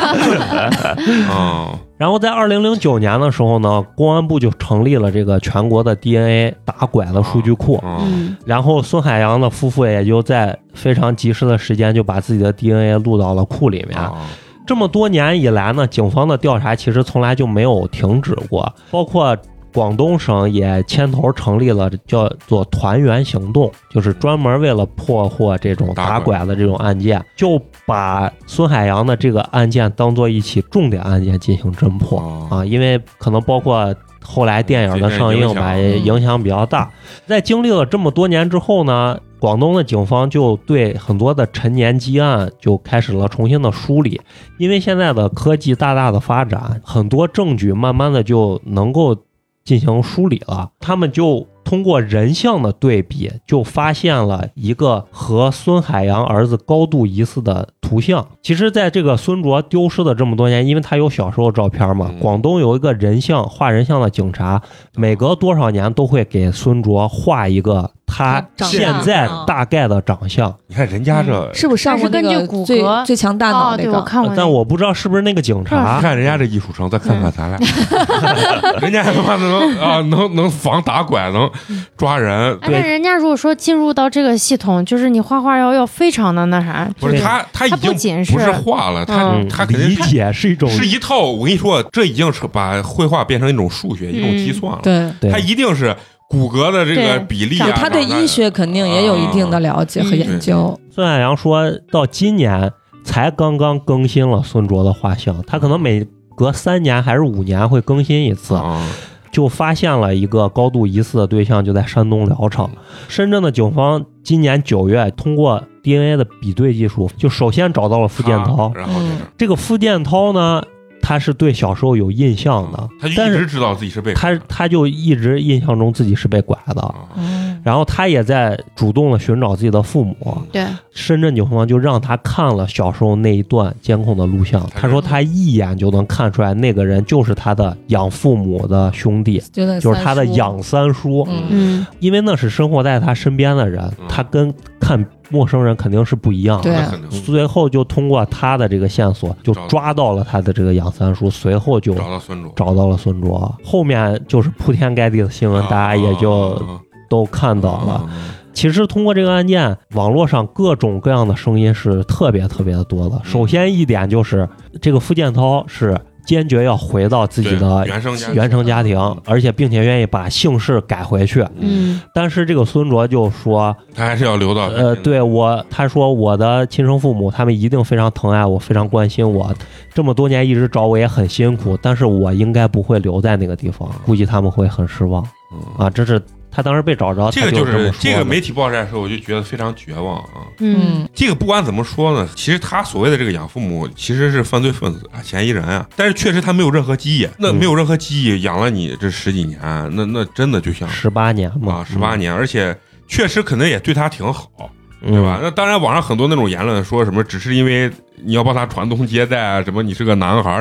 啊。 然后在二零零九年的时候呢，公安部就成立了这个全国的 D N A 打拐的数据库。 嗯， 然后孙海洋的夫妇也就在非常及时的时间就把自己的 D N A 录到了库里面。这么多年以来呢，警方的调查其实从来就没有停止过，包括广东省也牵头成立了叫做团圆行动，就是专门为了破获这种打拐的这种案件，就把孙海洋的这个案件当做一起重点案件进行侦破、哦、啊，因为可能包括后来电影的上映吧，也影响比较大。在经历了这么多年之后呢，广东的警方就对很多的陈年积案就开始了重新的梳理，因为现在的科技大大的发展，很多证据慢慢的就能够进行梳理了。他们就通过人像的对比，就发现了一个和孙海洋儿子高度疑似的图像。其实在这个孙卓丢失的这么多年，因为他有小时候照片嘛，广东有一个人像画人像的警察，每隔多少年都会给孙卓画一个他现在大概的长相。 你看人家这是不是上过那个最最强大脑那个、 哦、我看过， 但我不知道是不是那个警察。 看人家这艺术生，再看看咱俩，人家还他妈能啊能能防打拐，能抓人。 但人家如果说进入到这个系统，就是你画画要要非常的那啥。 不是他他已经不是画了，他、嗯、他肯定理解是一种是一套。我跟你说，这已经是把绘画变成一种数学、嗯、一种计算了。 对， 他一定是骨骼的这个比例啊， 他对医学肯定也有一定的了解和研究。 嗯、孙海洋说到今年才刚刚更新了孙卓的画像，他可能每隔三年还是五年会更新一次。嗯，就发现了一个高度疑似的对象，就在山东聊城。深圳的警方今年九月通过 D N A 的比对技术，就首先找到了付建涛。 然后这个付建涛呢，他是对小时候有印象的， 他就一直知道自己是被拐的， 他他就一直印象中自己是被拐的。嗯，然后他也在主动的寻找自己的父母。 对， 深圳警方就让他看了小时候那一段监控的录像，他说他一眼就能看出来那个人就是他的养父母的兄弟，就是他的养三叔。 嗯， 因为那是生活在他身边的人，他跟看陌生人肯定是不一样的。 对， 随后就通过他的这个线索，就抓到了他的这个养三叔，随后就找到孙卓， 找到了孙卓。后面就是铺天盖地的新闻，大家也就都看到了。其实通过这个案件，网络上各种各样的声音是特别特别的多的。首先一点就是这个付建涛是坚决要回到自己的原生家原生家庭，而且并且愿意把姓氏改回去。 嗯， 但是这个孙卓就说， 他还是要留到呃，对我，他说我的亲生父母他们一定非常疼爱我，非常关心我，这么多年一直找我也很辛苦，但是我应该不会留在那个地方，估计他们会很失望。啊，这是他当时被找着， 这个就是这个媒体爆炸的时候，我就觉得非常绝望啊。 嗯， 这个不管怎么说呢，其实他所谓的这个养父母其实是犯罪分子啊，嫌疑人啊，但是确实他没有任何记忆，那没有任何记忆养了你这十几年，那那真的就像十八年嘛， 啊，十八年，而且确实可能也对他挺好，对吧？那当然，网上很多那种言论说什么只是因为你要帮他传宗接代啊，什么你是个男孩。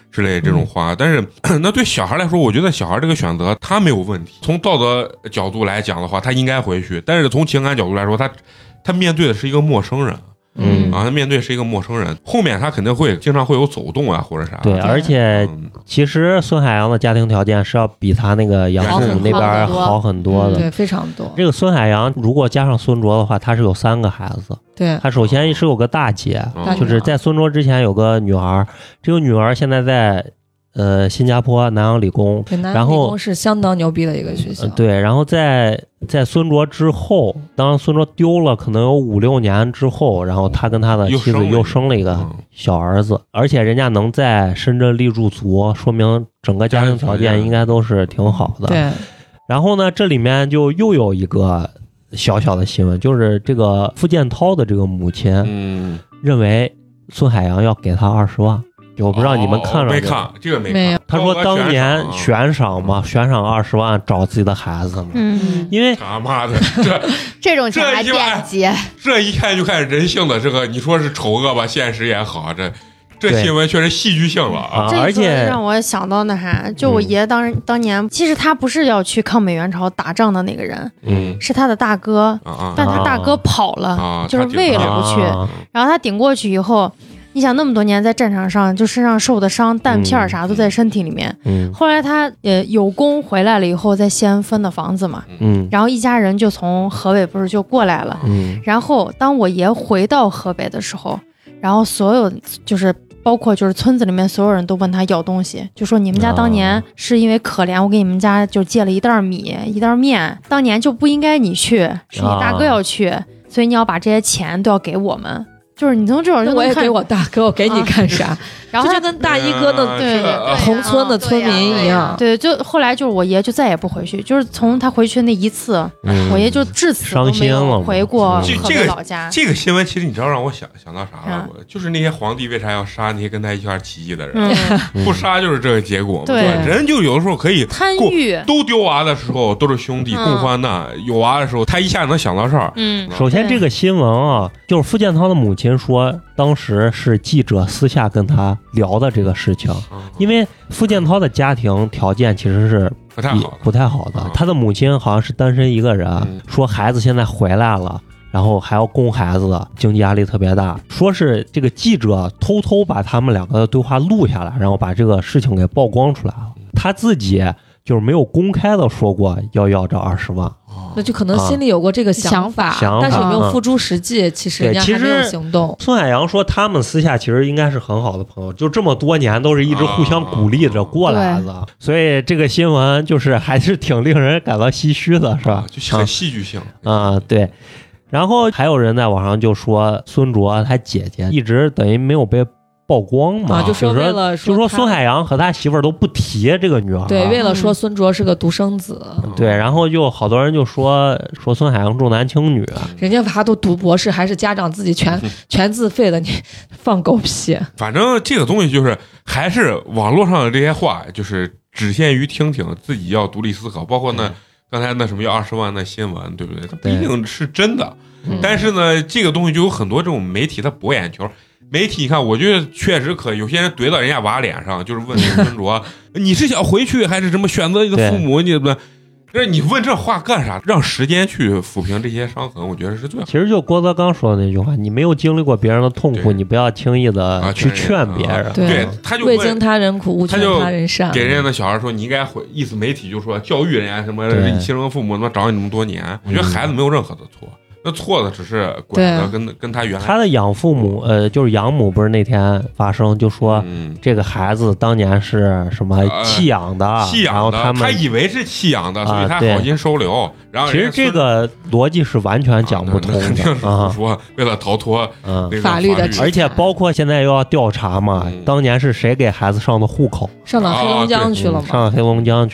之类这种话。但是那对小孩来说，我觉得小孩这个选择他没有问题。从道德角度来讲的话，他应该回去。但是从情感角度来说，他他面对的是一个陌生人。嗯啊，他面对是一个陌生人，后面他肯定会经常会有走动啊或者啥。 对，而且其实孙海洋的家庭条件是要比他那个杨父母那边好很多的， 对，非常多。 这个孙海洋如果加上孙卓的话，他是有三个孩子。 对， 他首先是有个大姐， 嗯、 就是在孙卓之前有个女儿，这个女儿现在在。呃，新加坡南洋理工，然后理工是相当牛逼的一个学校。 呃、对，然后在在孙卓之后，当孙卓丢了可能有五六年之后，然后他跟他的妻子又生了一个小儿子，而且人家能在深圳立住足，说明整个家庭条件应该都是挺好的。 对。 然后呢，这里面就又有一个小小的新闻，就是这个傅建涛的这个母亲， 嗯， 认为孙海洋要给他二十万。我不知道你们看了、 哦、没看这个没看。 有他说当年悬赏嘛，悬赏二十万找自己的孩子嘛。 嗯， 因为他妈的这这种钱还惦记， 这一看就看人性的这个，你说是丑恶吧，现实也好，这这新闻确实戏剧性了啊！ 而且让我想到那啥，就我爷当、嗯、当年，其实他不是要去抗美援朝打仗的那个人， 嗯， 是他的大哥， 啊、 但他大哥跑了， 啊、 就是为了不去， 啊、 然后他顶过去以后。你想那么多年在战场上，就身上受的伤、弹片啥都在身体里面。 嗯， 后来他呃有功回来了以后，在西安分的房子嘛。 嗯， 然后一家人就从河北不是就过来了。 嗯， 然后当我爷回到河北的时候，然后所有就是包括就是村子里面所有人都问他要东西，就说你们家当年是因为可怜，我给你们家就借了一袋米、一袋面，当年就不应该你去，是你大哥要去，所以你要把这些钱都要给我们。就是你从这种就我也给我大哥，我给你干啥？啊、然后就跟大衣哥的对同村的村民一样。 对，就后来就是我爷就再也不回去，就是从他回去那一次， 嗯、 我爷就至此都没有回过河北老家。 这个新闻其实你知道让我想想到啥了？嗯、就是那些皇帝为啥要杀那些跟他一块起义的人？ 嗯、 不杀就是这个结果。 对， 人就有的时候可以贪欲， 都丢娃的时候都是兄弟、嗯、共患难，有娃的时候他一下能想到事儿。 嗯， 首先这个新闻啊，就是傅建涛的母亲说。当时是记者私下跟他聊的这个事情，因为傅建涛的家庭条件其实是不太好， 不太好的。他的母亲好像是单身一个人，说孩子现在回来了，然后还要供孩子，经济压力特别大。说是这个记者偷偷把他们两个的对话录下来，然后把这个事情给曝光出来了。他自己就是没有公开的说过要要这二十万。 那就可能心里有过这个想法， 啊、 但是有没有付诸实际？嗯、其实人家还没有行动。 孙海洋说，他们私下其实应该是很好的朋友，就这么多年都是一直互相鼓励着过来的。啊、所以这个新闻就是还是挺令人感到唏嘘的，是吧？ 啊、就很戏剧性啊、嗯，对。然后还有人在网上就说，孙卓他姐姐一直等于没有被。曝光嘛， 啊、就说为了说就说孙海洋和他媳妇儿都不提这个女孩， 对，为了说孙卓是个独生子， 嗯、对，然后就好多人就说说孙海洋重男轻女， 人家娃都读博士，还是家长自己全全自费的，你放狗屁。 反正这个东西就是还是网络上的这些话，就是只限于听听，自己要独立思考。包括呢，刚才那什么要二十万的新闻，对不对？它不一定是真的， 嗯、 但是呢，这个东西就有很多这种媒体它博眼球。媒体，你看，我觉得确实可以。有些人怼到人家娃脸上，就是问孙卓：“你是想回去，还是什么选择一个父母？”你怎么？这你问这话干啥？让时间去抚平这些伤痕，我觉得是最好。 其实就郭德纲说的那句话：“你没有经历过别人的痛苦，你不要轻易的去劝别人。” 对，他就未经他人苦，勿劝他人善。 给人家的小孩说：“你应该回。”意思媒体就说教育人家什么亲生父母他妈找你那么多年，我觉得孩子没有任何的错。那错的只是管的跟跟他原来他的养父母呃就是养母不是那天发声就说、 嗯、 这个孩子当年是什么弃养的、呃、 弃养的， 然后他们他以为是弃养的，所以他好心收留、呃、然后其实这个逻辑是完全讲不通的， 肯定是说为了逃脱嗯法律的， 而且包括现在又要调查嘛、嗯、当年是谁给孩子上的户口上到黑龙江去了嘛、 啊嗯、上到黑龙江去，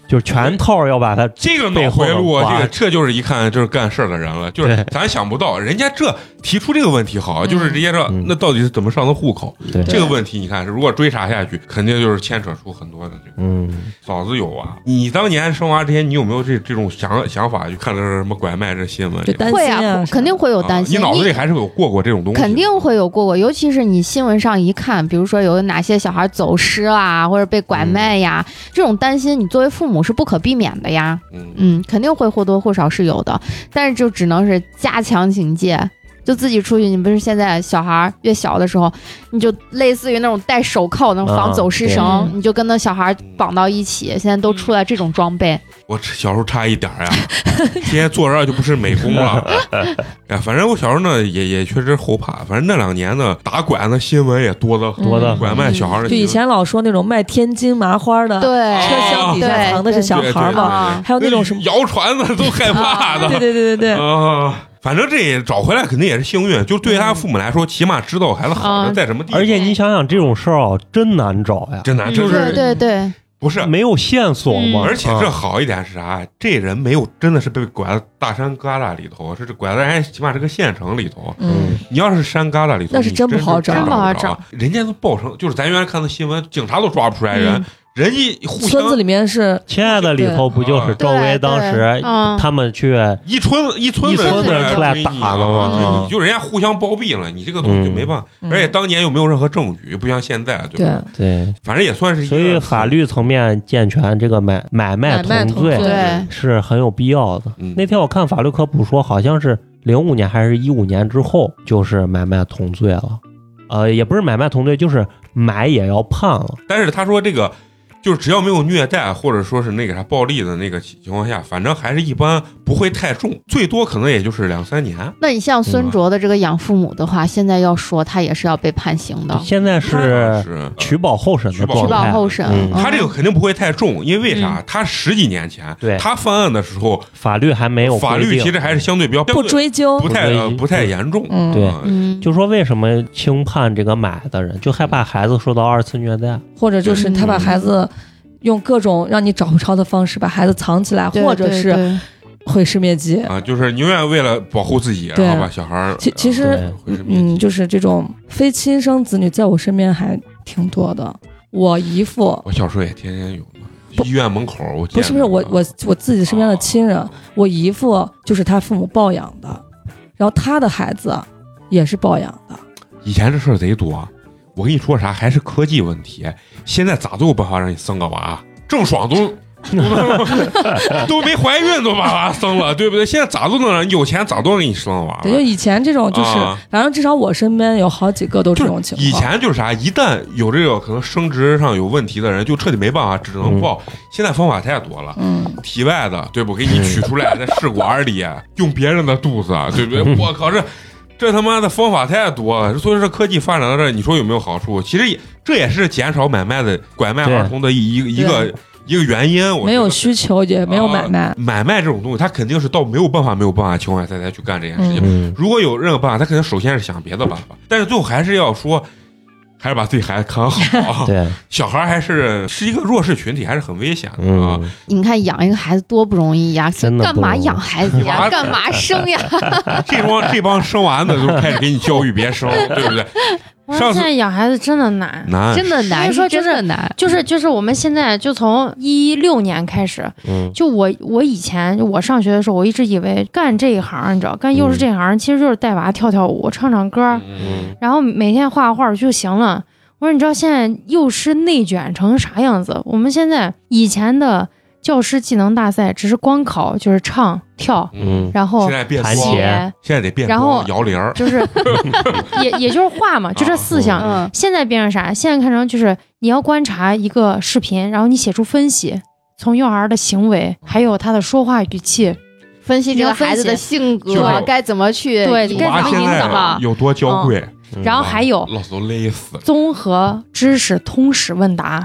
就是全套要把它这个脑回路，这个这就是一看就是干事儿的人了，就是咱想不到，人家这提出这个问题好，就是直接说那到底是怎么上的户口？这个问题你看，如果追查下去，肯定就是牵扯出很多的这个。嗯，嫂子有啊，你当年生娃之前，你有没有这这种想想法？就看到什么拐卖这新闻， 会啊，肯定会有担心。 你脑子里还是有过过这种东西？ 肯定会有过过，尤其是你新闻上一看，比如说有哪些小孩走失啦，或者被拐卖呀，这种担心，你作为父母是不可避免的呀。嗯嗯，肯定会或多或少是有的，但是就只能是加强警戒。就自己出去，你不是现在小孩越小的时候，你就类似于那种戴手铐能防走失绳，啊、你就跟那小孩绑到一起。现在都出来这种装备。 我小时候差一点呀，今天坐这儿就不是美工了。哎，反正我小时候呢也也确实后怕。反正那两年呢，打拐的新闻也多的多的， 拐卖小孩的。 就以前老说那种卖天津麻花的， 对， 车厢底下藏的是小孩嘛，还有那种什么谣传的都害怕的。 对对对对对。 啊。反正这找回来肯定也是幸运，就对他父母来说，起码知道孩子好的在什么地方。 而且你想想这种事儿啊，真难找呀， 真难， 就是对对对， 不是没有线索嘛。 而且这好一点是啥？这人没有真的是被拐到大山疙瘩里头，是这拐到人家起码这个县城里头。嗯，你要是山疙瘩里头， 那是真不好找， 真不好找。 人家都报成，就是咱原来看的新闻，警察都抓不出来人。人家互相村子里面是亲爱的里头不就是周围当时他们去一村一村一村的人出来打的吗？ 你就人家互相包庇了，你这个东西就没办法。而且当年又没有任何证据，不像现在，对吧？ 对， 反正也算是。 所以法律层面健全，这个买买卖同罪是很有必要的。那天我看法律科普说，好像是零五年还是一五年之后，就是买卖同罪了。呃，也不是买卖同罪，就是买也要判了。 但是他说这个。就是只要没有虐待或者说是那个啥暴力的那个情况下，反正还是一般不会太重，最多可能也就是两三年。 那你像孙卓的这个养父母的话，嗯、现在要说他也是要被判刑的。 现在是取保候审的状态， 取保候审、 嗯嗯。他这个肯定不会太重，因为为啥？嗯、他十几年前， 对他犯案的时候， 法律还没有法律其实还是相对比较不追究， 不太不太严重。 嗯、对， 嗯、 就说为什么轻判这个买的人，就害怕孩子受到二次虐待， 或者就是他把孩子。用各种让你找不着的方式把孩子藏起来，或者是毁尸灭迹啊，就是宁愿为了保护自己，然后把小孩。 其其实，嗯，就是这种非亲生子女，在我身边还挺多的。我姨父， 我小时候也天天有，医院门口我不是不是我我我自己身边的亲人，我姨父就是他父母抱养的，然后他的孩子也是抱养的。 以前这事儿贼多。我跟你说啥，还是科技问题。现在咋都有办法让你生个娃？郑爽都都没怀孕都把娃生了，对不对？现在咋都能让你有钱，咋都能给你生个娃？ 对，就以前这种就是，啊、反正至少我身边有好几个都是这种情况。 以前就是啥，一旦有这个可能生殖上有问题的人，就彻底没办法，只能抱。嗯、现在方法太多了，嗯，体外的，对不？给你取出来，在试管里用别人的肚子，对不对？我靠，这。这他妈的方法太多了，所以说科技发展到这，你说有没有好处？其实也这也是减少买卖的拐卖儿童的一一个一个原因。我没有需求也没有买卖、 呃，买卖这种东西，他肯定是到没有办法没有办法情况下才才去干这件事情。嗯、如果有任何办法，他肯定首先是想别的办法，但是最后还是要说。还是把自己孩子看好， 对， 小孩还是是一个弱势群体，还是很危险的啊！ 嗯、你看养一个孩子多不容易呀，干嘛养孩子呀？干嘛生呀？ 这帮这帮生完的都开始给你教育别生，对不对？ 上次现在养孩子真的难， 难真的难。 说真的难， 就是就是我们现在就从一六年开始，嗯，就我我以前我上学的时候，我一直以为干这一行，你知道，干幼师这一行，其实就是带娃跳跳舞、唱唱歌，嗯，然后每天画画就行了。我说你知道现在幼师内卷成啥样子？我们现在以前的教师技能大赛只是光考就是唱跳，嗯，然后现在变弹琴， 现在得变然后摇铃儿， 就是也也就是画嘛，就这四项。嗯、现在变成啥？现在看成就是你要观察一个视频，然后你写出分析，从幼儿的行为还有他的说话语气， 分析这个孩子的性格该怎么去对该怎么引导， 有多娇贵。 嗯然后还有老师都累死， 综合知识通识问答，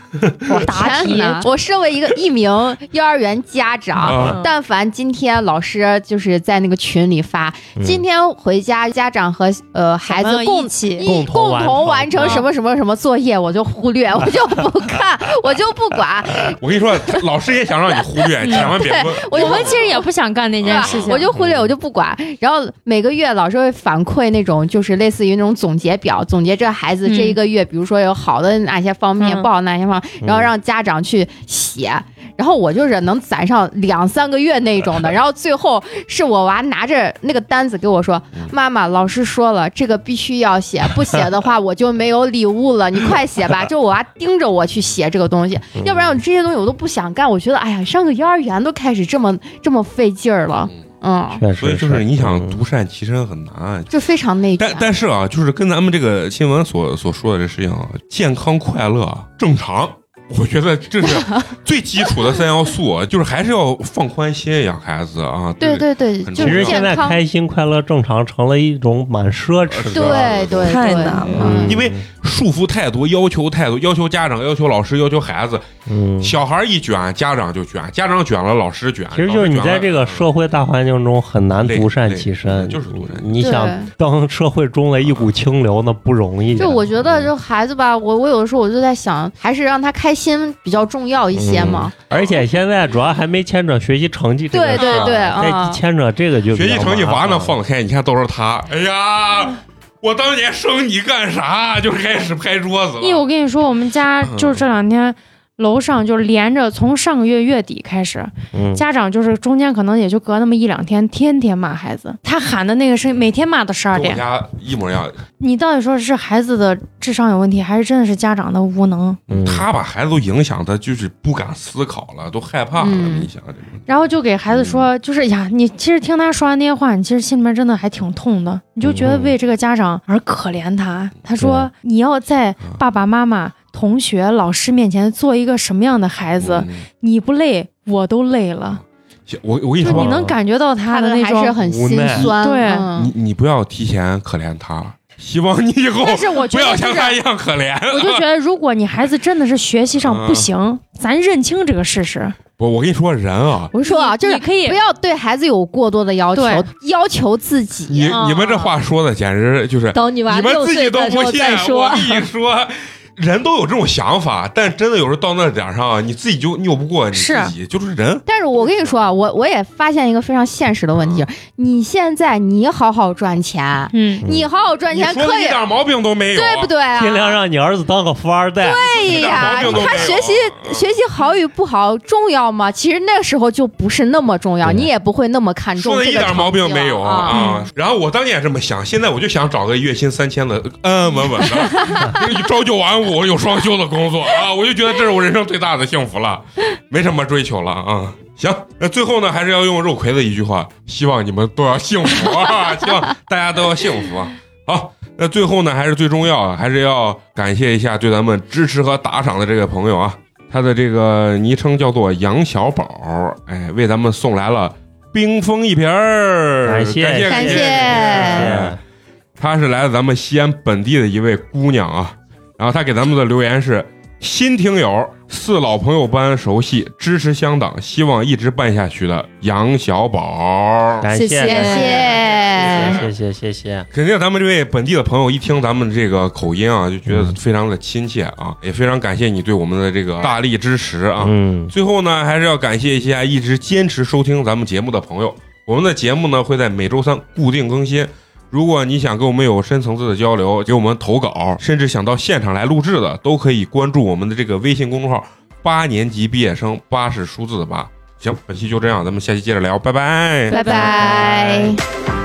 我答题，我身为一个一名幼儿园家长， 嗯、 但凡今天老师就是在那个群里发，嗯、今天回家家长和呃孩子共共共同完成什么什么什么作业，我就忽略，我就不看，我就不管。 我跟你说，老师也想让你忽略，千万别问。 我们其实也不想干那件事情， 我就忽略，我就不管。然后每个月老师会反馈那种，就是类似于那种总结表，总结这个孩子这一个月，嗯、比如说有好的哪些方面，嗯、不好哪些方面，然后让家长去写。然后我就是能攒上两三个月那种的，然后最后是我娃拿着那个单子给我说：“妈妈，老师说了，这个必须要写，不写的话我就没有礼物了，你快写吧。”就我娃盯着我去写这个东西，要不然我这些东西我都不想干。我觉得，哎呀，上个幼儿园都开始这么这么费劲儿了。嗯， 所以就是你想独善其身很难， 就非常内卷。 但但是啊，就是跟咱们这个新闻所所说的这事情啊，健康快乐正常。我觉得这是最基础的三要素，就是还是要放宽心养孩子啊。 对对对， 其实现在开心快乐正常成了一种蛮奢侈的， 对对， 太难了， 嗯、因为束缚太多，要求太多，要求家长，要求老师，要求孩子。嗯，小孩一卷，家长就卷，家长卷了，老师卷。 其实就是你在这个社会大环境中很难独善其身， 就是独善。 你想当社会中的一股清流，那不容易。 就我觉得，这孩子吧，我我有的时候我就在想，还是让他开心。心比较重要一些嘛、 嗯，而且现在主要还没牵扯学习成绩这个事， 对对对， 再牵扯这个就学习成绩娃能放开，你看都是他，哎呀。我当年生你干啥？就开始拍桌子了。 因为我跟你说，我们家就是这两天。楼上就连着从上个月月底开始、嗯、家长就是中间可能也就隔那么一两天天天骂孩子，他喊的那个声音每天骂到十二点， 跟我家一模一样。 你到底说是孩子的智商有问题，还是真的是家长的无能、 嗯、他把孩子都影响他就是不敢思考了，都害怕了、嗯、你想这个， 然后就给孩子说、嗯、就是呀，你其实听他说完那些话，你其实心里面真的还挺痛的，你就觉得为这个家长而可怜他。他说你要在爸爸妈妈同学老师面前做一个什么样的孩子、嗯、你不累我都累了。 我我跟你说， 你能感觉到他的那种还是很心酸。 对、 嗯、 你你不要提前可怜他，希望你以后但是我觉得不要像他一样可怜。 我就觉得如果你孩子真的是学习上不行、嗯、咱认清这个事实。 我我跟你说，人啊， 我说啊，就是可以不要对孩子有过多的要求，要求自己。 你你们这话说的简直就是等你你们自己都不信。我跟你说。人都有这种想法，但真的有时候到那点上，你自己就拗不过你自己，是就是人。 但是我跟你说啊，我我也发现一个非常现实的问题：嗯、你现在你好好赚钱，嗯，你好好赚钱，可以一点毛病都没有， 对不对啊？ 尽量让你儿子当个富二代。 对呀，他学习学习好与不好重要吗？其实那个时候就不是那么重要，你也不会那么看重这个。 说的一点毛病没有啊、嗯！然后我当年也这么想，现在我就想找个月薪三千的，安安稳稳的，朝九晚五，有双休的工作啊，我就觉得这是我人生最大的幸福了，没什么追求了啊。行，那最后呢，还是要用肉葵的一句话，希望你们都要幸福啊，希望大家都要幸福。好，那最后呢，还是最重要的，还是要感谢一下对咱们支持和打赏的这个朋友啊，他的这个昵称叫做杨小宝，哎，为咱们送来了冰封一瓶儿， 感谢感谢感谢， 感谢，他是来自咱们西安本地的一位姑娘啊。然后他给咱们的留言是：新听友，似老朋友般熟悉，支持相党，希望一直办下去的杨小宝。 感谢谢谢谢谢谢谢。 肯定咱们这位本地的朋友一听咱们这个口音啊，就觉得非常的亲切啊，嗯、也非常感谢你对我们的这个大力支持啊。嗯。最后呢，还是要感谢一下一直坚持收听咱们节目的朋友。我们的节目呢会在每周三固定更新。如果你想跟我们有深层次的交流，给我们投稿，甚至想到现场来录制的，都可以关注我们的这个微信公众号八年级毕业生，八是数字的八。行，本期就这样，咱们下期接着聊，拜拜， 拜拜。